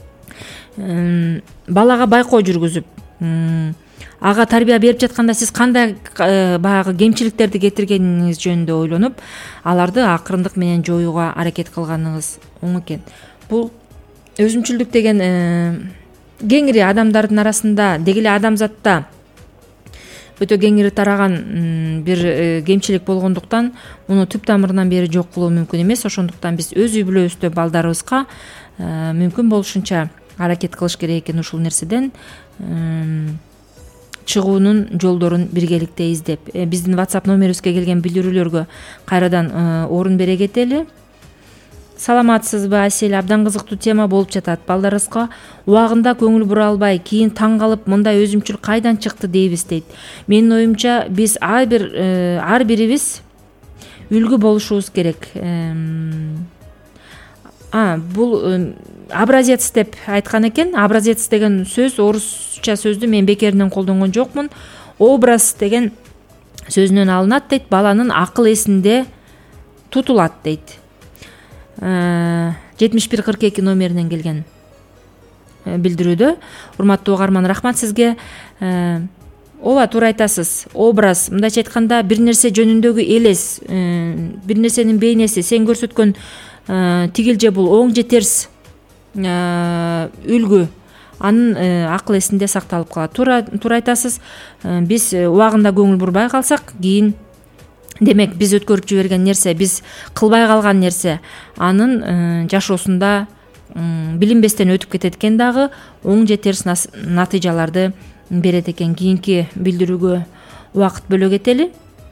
Балага байкоо жүргүзүп, ага тарбия берип жатканда сиз кандай баягы кемчиликтерди кетиргениңиз жөнүндө ойлонуп, аларды акырындык менен жоюуга аракет кылганыңыз оң экен. Бул өзүмчүлдүк деген кеңири адамдардын арасында, деги эле адамзатта өтө кеңири тараган бир кемчилик болгондуктан, муну түп тамырынан бери жок кылуу мүмкүн эмес. Ошондуктан биз өз үй бүлөбүздө балдарыбызга мүмкүн болушунча аракет кылыш керек экен. Ушул нерседен чыгуунун жолдорун биргеликте издеп, биздин WhatsApp номерибизге келген билдирүүлөргө кайрадан орун бере кетели. Саламатсызбы, Асель? Абдан кызыктуу тема болуп жатат. Балдарыбызга убагында көңүл бура албай, кийин таң калып, мындай өзүмчүл кайдан чыкты дейбиз дейт. Менин оюмча, биз ар бир ар бирибиз үлгү болушубуз керек. а бул образец деп айткан экен. Образец деген сөз орусча сөздү мен бекеринен колдонгон жокмун. Образ деген сөзүнөн алынат дейт. Баланын акыл эсинде тутулат дейт. жетимиш бир кырк эки номеринен келген билдирүүдө. Урматтуу угарман, рахмат сизге. Ооба, туура айтасыз. Образ, мындайча айтканда, бир нерсе жөнүндөгү элес, бир нерсенин бейнеси, сен көрсөткөн тигил же бул оң же терс үлгү анын акыл эсинде сакталып калат. Туура туура айтасыз. Биз убагында көңүл бурбай калсак, кийин демек биз өткөрүп жиберген нерсе, биз кылбай калган нерсе анын жашоосунда билинбестен өтүп кетет экен дагы, оң же терс натыйжаларды берет экен. Кийинки билдирүүгө убакыт бөлө кетели.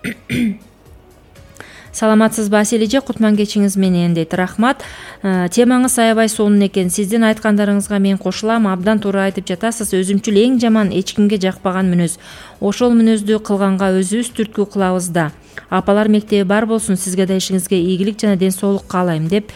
Саламатсызбы Асель эже, кутман кечиңиз менен дейт. Рахмат. Темаңыз аябай сонун экен. Сиздин айткандарыңызга мен кошулам. Абдан туура айтып жатасыз. Өзүмчүл эң жаман эч кимге жакпаган мүнөз. Ошол мүнөздү кылганга өзүбүз түрткү кылабыз да. Апалар мектеби бар болсун. Сизге да ишиңизге ийгилик жана ден соолук каалайм деп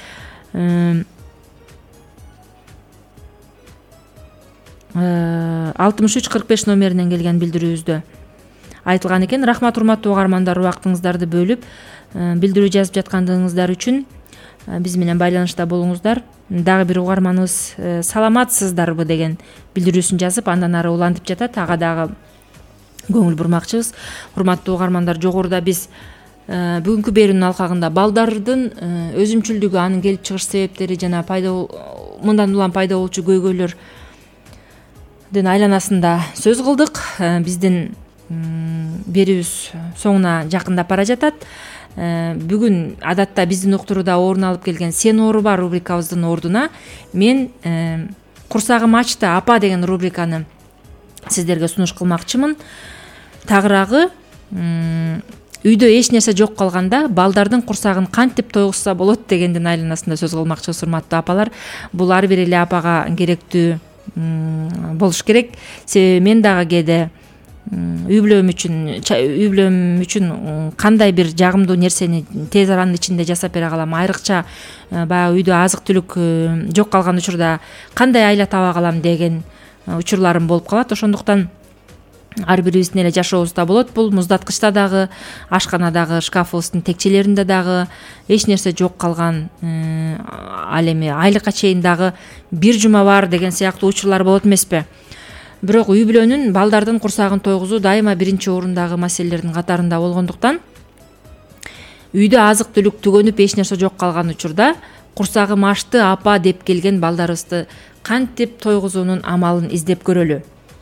алтымыш үч кырк беш номеринен келген билдирүүбүздө айтылган экен. Рахмат, урматтуу угармандар, убактыңыздарды бөлүп билдирүү жазып жаткандыгыңыздар үчүн. Биз менен байланышта болуңуздар. Дагы бир угарманыбыз саламатсыздарбы деген билдирүүсүн жазып, андан ары улантып жатат. Ага дагы көңүл бурмакчыбыз. Урматтуу угармандар, жогоруда биз бүгүнкү берүүнүн алкагында балдардын өзүмчүлдүгү, анын келип чыгыш себептери жана пайда мындан улам пайда болчу көйгөйлөр ден айланасында сөз кылдык. Биздин берүүбүз соңуна жакындап бара жатат. Бүгүн адатта биздин уктурууда орун алып келген Сен ооруба рубрикабыздын ордуна мен Курсагым ачты апа деген рубриканы сиздерге сунуш кылмакчымын. Тагыраагы үйдө эч нерсе жок калганда балдардын курсагын кантип тойгузса болот дегендин айланасында сөз кылмакчыбыз. Урматтуу апалар, бул ар бир эле апага керектүү болуш керек. Себеби мен дагы кээде үй бүлөм үчүн үй бүлөм үчүн кандай бир жагымдуу нерсени тез аранын ичинде жасап бере калам. Айрыкча баягы үйдө азык түлүк жок калган учурда кандай айла таба калам деген учурларым болуп калат. Ошондуктан ар бирибиздин эле жашообузда болот. Бул муздаткычта дагы, ашканадагы, шкафыбыздын текчелеринде дагы эч нерсе жок калган, ал эми айлыкка чейин дагы бир жума бар деген сыяктуу учурлар болот эмеспи? Бирок үй бүлөнүн балдардын курсагын тойгузуу дайыма биринчи орундагы маселелердин катарында болгондуктан үйдө азык түлүк түгөнүп эч нерсе жок калган учурда курсагым ачты апа деп келген балдарыбызды кантип тойгузуунун амалын издеп көрөлү.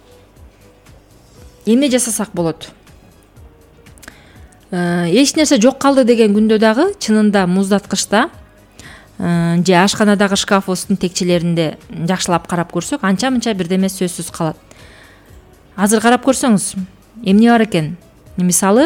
Эмне жасасак болот? Эч нерсе жок калды деген күндө дагы чынында муздаткычта же ашканадагы шкафыбыздын текчелеринде жакшылап карап көрсөк, анча-мынча бирдеме сөзсүз калат. Азыр карап көрсөңүз, эмне бар экен? Мисалы,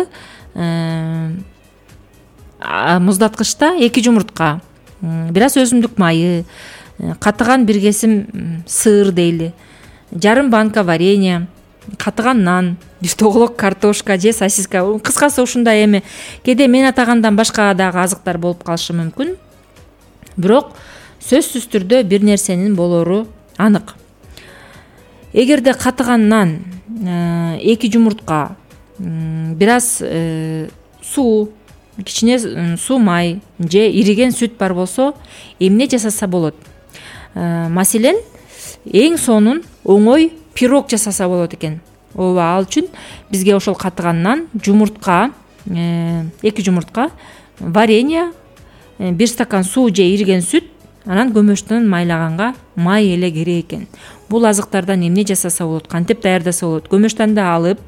муздаткычта эки жумуртка, бир аз өсүмдүк майы, катыган бир кесим сыр дейли, жарым банка варенье, катыган нан, бир тоголок картошка же сосиска. Кыскасы ушундай эми кээде мен атагандан башка дагы азыктар болуп калышы мүмкүн. Бирок сөзсүз түрдө бир нерсенин болору анык. Эгерде катыган нан, эки жумуртка, бир аз суу, кичине суу май же ириген сүт бар болсо, эмне жасаса болот? Маселен, эң сонун оңой пирог жасаса болот экен. Ооба, ал үчүн бизге ошол катыган нан, жумуртка, эки жумуртка, варенье, бир стакан суу же ириген сүт, анан көмөчтөн майлаганга май эле керек экен. Бул азыктардан эмне жасаса болот, кантип даярдаса болот? Көмөчтөн алып,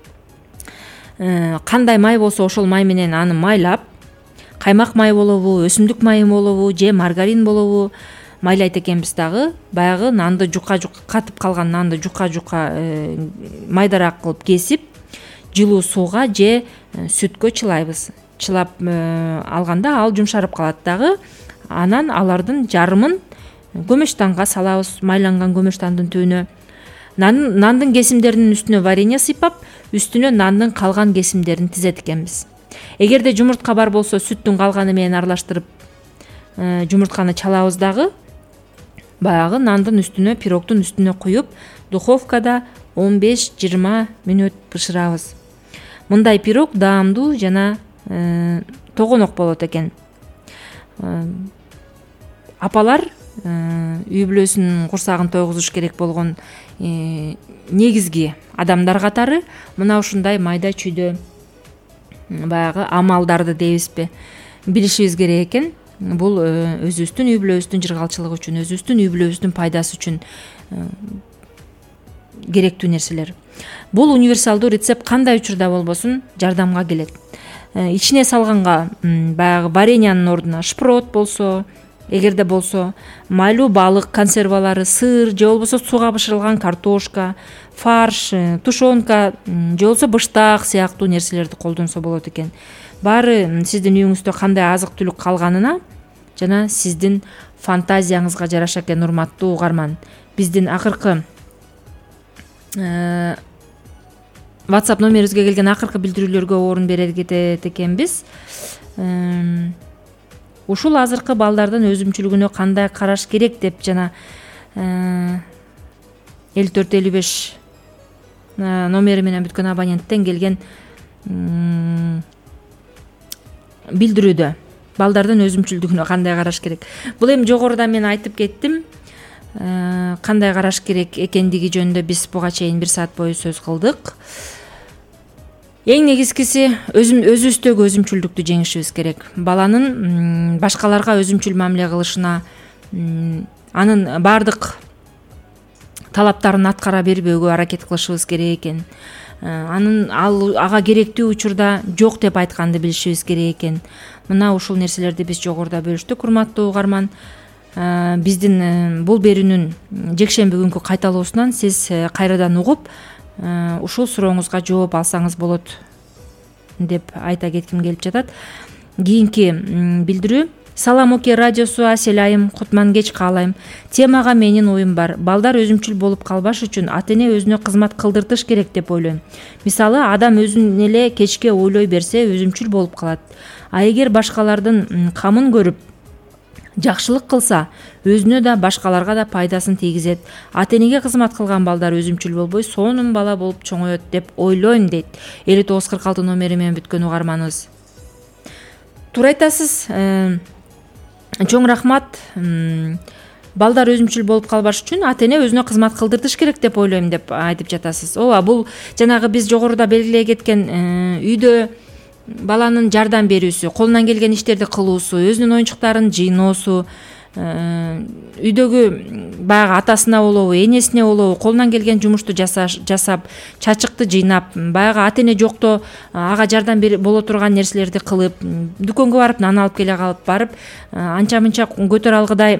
кандай май болсо ошол май менен аны майлап, каймак май болобу, өсүмдүк майы болобу же маргарин болобу майлайт экенбиз дагы. Баягы нанды жука-жука, катып калган нанды жука-жука майдарак кылып кесип, жылуу сууга же сүткө чылайбыз. Чылап алганда ал жумшарып калат дагы. Анан алардын жарымын көмөчтанга салабыз, майланган көмөчтандын түбүнө. Нандын кесимдеринин үстүнө варенье сыйпап, үстүнө нандын калган кесимдерин тизет экенбиз. Эгерде жумуртка бар болсо, сүттүн калганы менен аралаштырып жумуртканы чалабыз дагы баягы нандын үстүнө, пирогдун үстүнө куюп, духовкада он беш жыйырма мүнөт бышырабыз. Мындай пирог даамдуу жана тогонок болот экен. Апалар үй бүлөсүнүн курсагын тойгузуш керек болгон негизги адамдар катары мына ушундай майда чүйдө баягы амалдарды дейбизби, билишибиз керек экен. Бул өзүбүздүн үй бүлөбүздүн жыргалчылыгы үчүн, өзүбүздүн үй бүлөбүздүн пайдасы үчүн керектүү нерселер. Бул универсалдуу рецепт кандай учурда болбосун жардамга келет. Ичине салганга баягы вареньянын ордуна шпрот болсо, эгерде болсо, майлуу балык консервалары, сыр же болбосо сууга бышырылган картошка, фарш, тушенка же болбосо быштак сыяктуу нерселерди колдонсо болот экен. Баары сиздин үйүңүздө кандай азык-түлүк калганына жана сиздин фантазияңызга жараша экен, урматтуу угарман. Биздин акыркы WhatsApp номерибизге келген акыркы билдирүүлөргө орун бере кетет экенбиз. Ушул азыркы балдардын өзүмчүлүгүнө кандай караш керек деп жана элүү төрт элүү беш номери менен бүткөн абоненттен келген билдирүүдө балдардын өзүмчүлдүгүнө кандай караш керек. Бул эми жогоруда мен айтып кеттим. Кандай караш керек экендиги жөнүндө биз буга чейин бир саат бою сөз кылдык. Эң негизгиси өзүбүздөгү өзүмчүлдүктү жеңишибиз керек. Баланын башкаларга өзүмчүл мамиле кылышына, анын баардык талаптарын аткара бербөөгө аракет кылышыбыз керек экен. Анын ал ага керектүү учурда жок деп айтканды билишибиз керек экен. Мына ушул нерселерди биз жогоруда бөлүштүк, урматтуу угарман. Биздин бул берүүнүн жекшемби күнкү кайталоосунан сиз кайрадан угуп, ушул сурооңузга жооп алсаңыз болот деп айта кетким келип жатат. Кийинки билдирүү: Салам Оке радиосу, Асель айым, кутман кеч каалайм. Темага менин оюм бар. Балдар өзүмчүл болуп калбаш үчүн ата-эне өзүнө кызмат кылдыртыш керек деп ойлойм. Мисалы, адам өзүн эле кечке ойлой берсе, өзүмчүл болуп калат. А эгер башкалардын камын көрүп жакшылык кылса, өзүнө да башкаларга да пайдасын тийгизет. Ата-энеге кызмат кылган балдар өзүмчүл болбой, сонун бала болуп чоңоет деп ойлойм, дейт элүү тогуз кырк алты номери менен бүткөн угарманыбыз. Туура айтасыз. Чоң рахмат. Балдар өзүмчүл болуп калбаш үчүн ата-эне өзүнө кызмат кылдыртыш керек деп ойлойм деп айтып жатасыз. Ооба, бул жанагы биз жогоруда белгилей кеткен үйдө баланын жардам берүүсү, колунан келген иштерди кылуусу, өзүнүн оюнчуктарын жыйноосу, үйдөгү баягы атасына болобу, энесине болобу колунан келген жумушту жасап, чачыкты жыйнап, баягы ата-эне жокто ага жардам боло турган нерселерди кылып, дүкөнгө барып нан алып келе калып барып, анча-мынча көтөрө алгыдай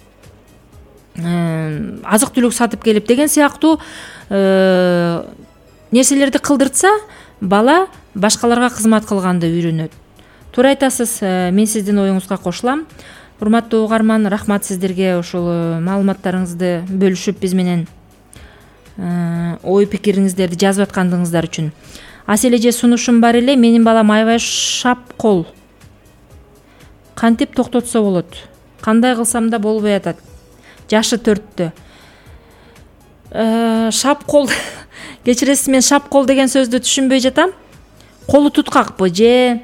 азык-түлүк сатып келип деген сыяктуу нерселерди кылдыртса, бала башкаларга кызмат кылганды үйрөнөт. Туура айтасыз. Мен сиздин оюңузга кошулам. Урматтуу угарман, рахмат сиздерге ушул маалыматтарыңызды бөлүшүп биз менен ой пикириңиздерди жазып аткандыгыңыздар үчүн. Асель эже, сунушум бар эле, менин балам аябай шапкол. Кантип токтотсо болот? Кандай кылсам да болбой атат. Жашы төрттө. Шапкол. Кечиресиз, мен шапкол деген сөздү түшүнбөй жатам. Колу туткакпы же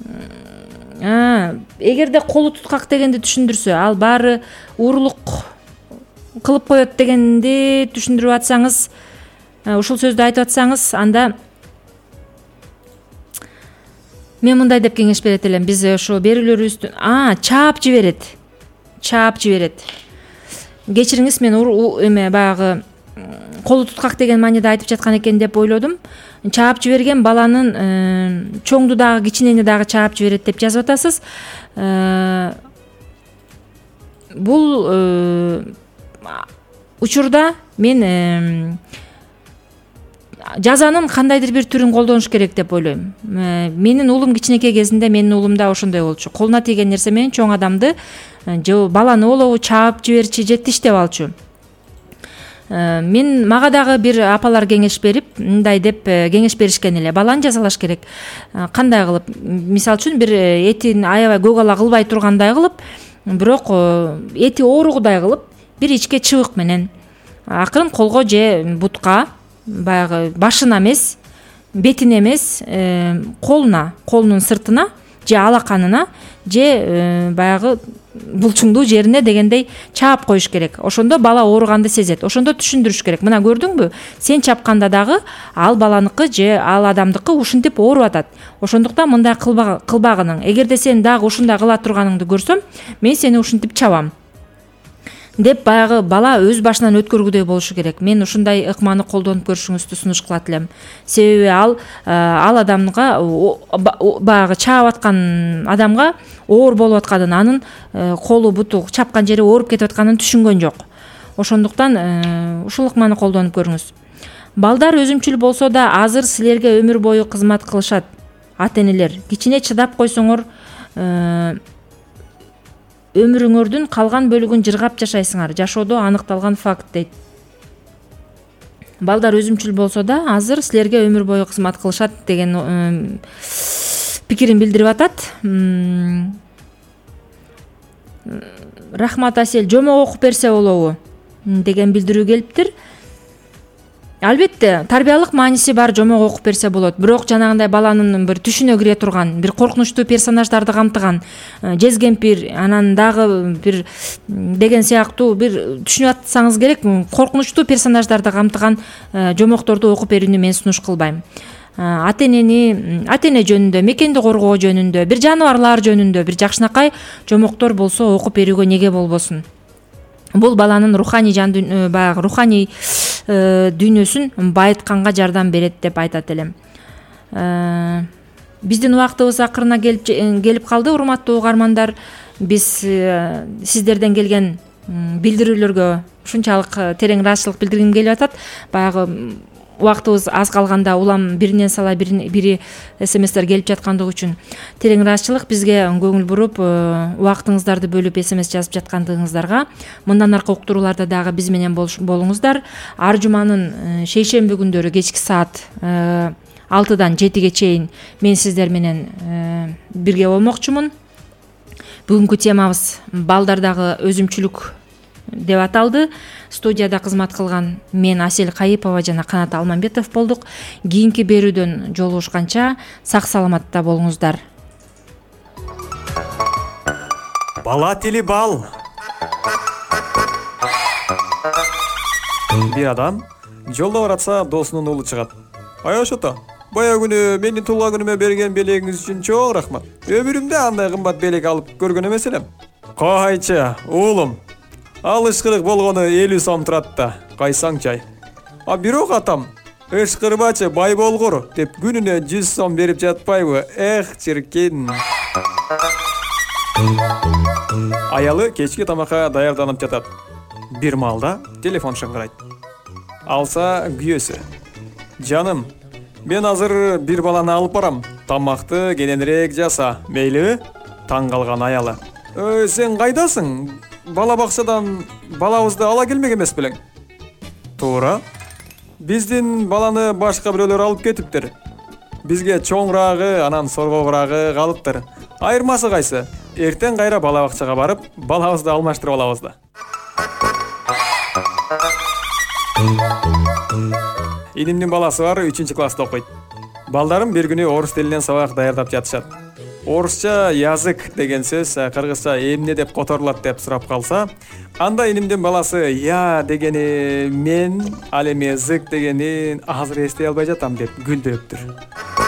эгерде колу туткак дегенди түшүндүрсө, ал баары уурулук кылып коет дегенди түшүндүрүп атсаңыз, ушул сөздү айтып атсаңыз, анда мен мындай деп кеңеш берет элем. Биз ошо берүүлөрүбүздү чаап жиберет. Чаап жиберет. Кечириңиз, мен эме баягы колу туткак деген мааниде айтып жаткан экен деп ойлодум. Чаап жиберген баланын чоңду дагы, кичинени дагы чаап жиберет деп жазып атасыз. Бул учурда мен жазанын кандайдыр бир түрүн колдонуш керек деп ойлойм. Менин уулум кичинекей кезинде, менин уулум да ошондой болчу. Колуна тийген нерсе менен чоң адамды же баланы болобу чаап жиберчи же тиштеп алчу. Мен мага дагы бир апалар кеңеш берип, мындай деп кеңеш беришкен эле. Баланы жазалаш керек. Кандай кылып? Мисалы үчүн бир этин аябай көк ала кылбай тургандай кылып, бирок эти ооругудай кылып бир ичке чыбык менен акырын колго же бутка баягы башына эмес, бетине эмес, колуна, колунун сыртына же алаканына же баягы булчуңдуу жерине дегендей чаап коюш керек. Ошондо бала ооруганды сезет. Ошондо түшүндүрүш керек. Мына көрдүңбү? Сен чапканда дагы ал баланыкы же ал адамдыкы ушинтип ооруп атат. Ошондуктан мындай кылбагының. Эгерде сен дагы ушундай кыла турганыңды көрсөм, мен сени ушинтип чабам деп баягы бала өз башынан өткөргүдөй болушу керек. Мен ушундай ыкманы колдонуп көрүшүңүздү сунуш кылат элем. Себеби ал ал адамга баягы чаап аткан адамга оор болуп атканын, анын колу буту чапкан жери ооруп кетип атканын түшүнгөн жок. Ошондуктан ушул ыкманы колдонуп көрүңүз. Балдар өзүмчүл болсо да азыр силерге өмүр бою кызмат кылышат. Ата-энелер, кичине чыдап койсоңор, өмүрүңөрдүн калган бөлүгүн жыргап жашайсыңар. Жашоодо аныкталган факт дейт. Балдар өзүмчүл болсо да азыр силерге өмүр бою кызмат кылышат деген пикирин билдирип атат. Рахмат Асель, жомок окуп берсе болобу деген билдирүү келиптир. Албетте, тарбиялык мааниси бар, жомок окуп берсе болот. Бирок жанагындай баланын бир түшүнө кире турган, бир коркунучтуу персонаждарды камтыган, Жез кемпир, анан дагы бир деген сыяктуу бир түшүнүп атсаңыз керек, коркунучтуу персонаждарды камтыган жомокторду окуп берүүнү мен сунуш кылбайм. Ата-энени, ата-эне жөнүндө, мекенди коргоо жөнүндө, бир жаныбарлар жөнүндө бир жакшынакай жомоктор болсо окуп берүүгө неге болбосун. Бул баланын руханий жан баягы руханий дүйнөсүн байытканга жардам берет деп айтат элем. Биздин убактыбыз акырына келип келип калды, урматтуу угармандар. Биз сиздерден келген билдирүүлөргө ушунчалык терең ыраазычылык билдиргим келип атат. Баягы убактыбыз аз калганда улам биринен сала бири смстер келип жаткандыгы үчүн терең ыраазычылык. Бизге көңүл буруп, убактыңыздарды бөлүп смс жазып жаткандыгыңыздарга, мындан аркы уктурууларда дагы биз менен болуңуздар. Ар жуманын шейшемби күндөрү кечки саат алтыдан жетиге чейин мен сиздер менен бирге болмокчумун. Бүгүнкү темабыз балдардагы өзүмчүлүк деп аталды. Студияда кызмат кылган мен Асель Кайыпова жана Канат Алмамбетов болдук. Кийинки берүүдөн жолугушканча сак саламатта болуңуздар. Бала тили бал. Бир адам жолдо баратса досунун уулу чыгат. Ай ошото, бая күнү менин туулган күнүмө берген белегиңиз үчүн чоң рахмат. Өмүрүмдө андай кымбат белек алып көргөн эмес элем. Кайчы, уулум. Ал ышкырык болгону элүү сом турат да, кайсаң чай. А бирок атам, ышкырбачы бай болгор деп күнүнө жүз сом берип жатпайбы? Эх, чиркин. Аялы кечки тамакка даярданып жатат. Бир маалда телефон шыңгырайт. Алса күйөөсү. Жаным, мен азыр бир баланы алып барам. Тамакты кененирээк жаса, мейлиби? Таң калган аялы. Ө, сен кайдасың? Бала бакчадан балабызды ала келмек эмес белең? Туура. Биздин баланы башка бирөөлөр алып кетиптир. Бизге чоңрагы, анан соргогурагы калыптыр. Айырмасы кайсы? Эртең кайра бала бакчага барып, балабызды алмаштырып алабыз да. Инимдин баласы бар, үчүнчү класста окуйт. Балдарым бир күнү орус тилинен сабак даярдап жатышат. Орусча язык деген сөз кыргызча эмне деп которулат деп сурап калса, анда инимдин баласы я дегени мен, ал эми зык дегенин азыр эстей албай жатам деп күлдүрүптүр.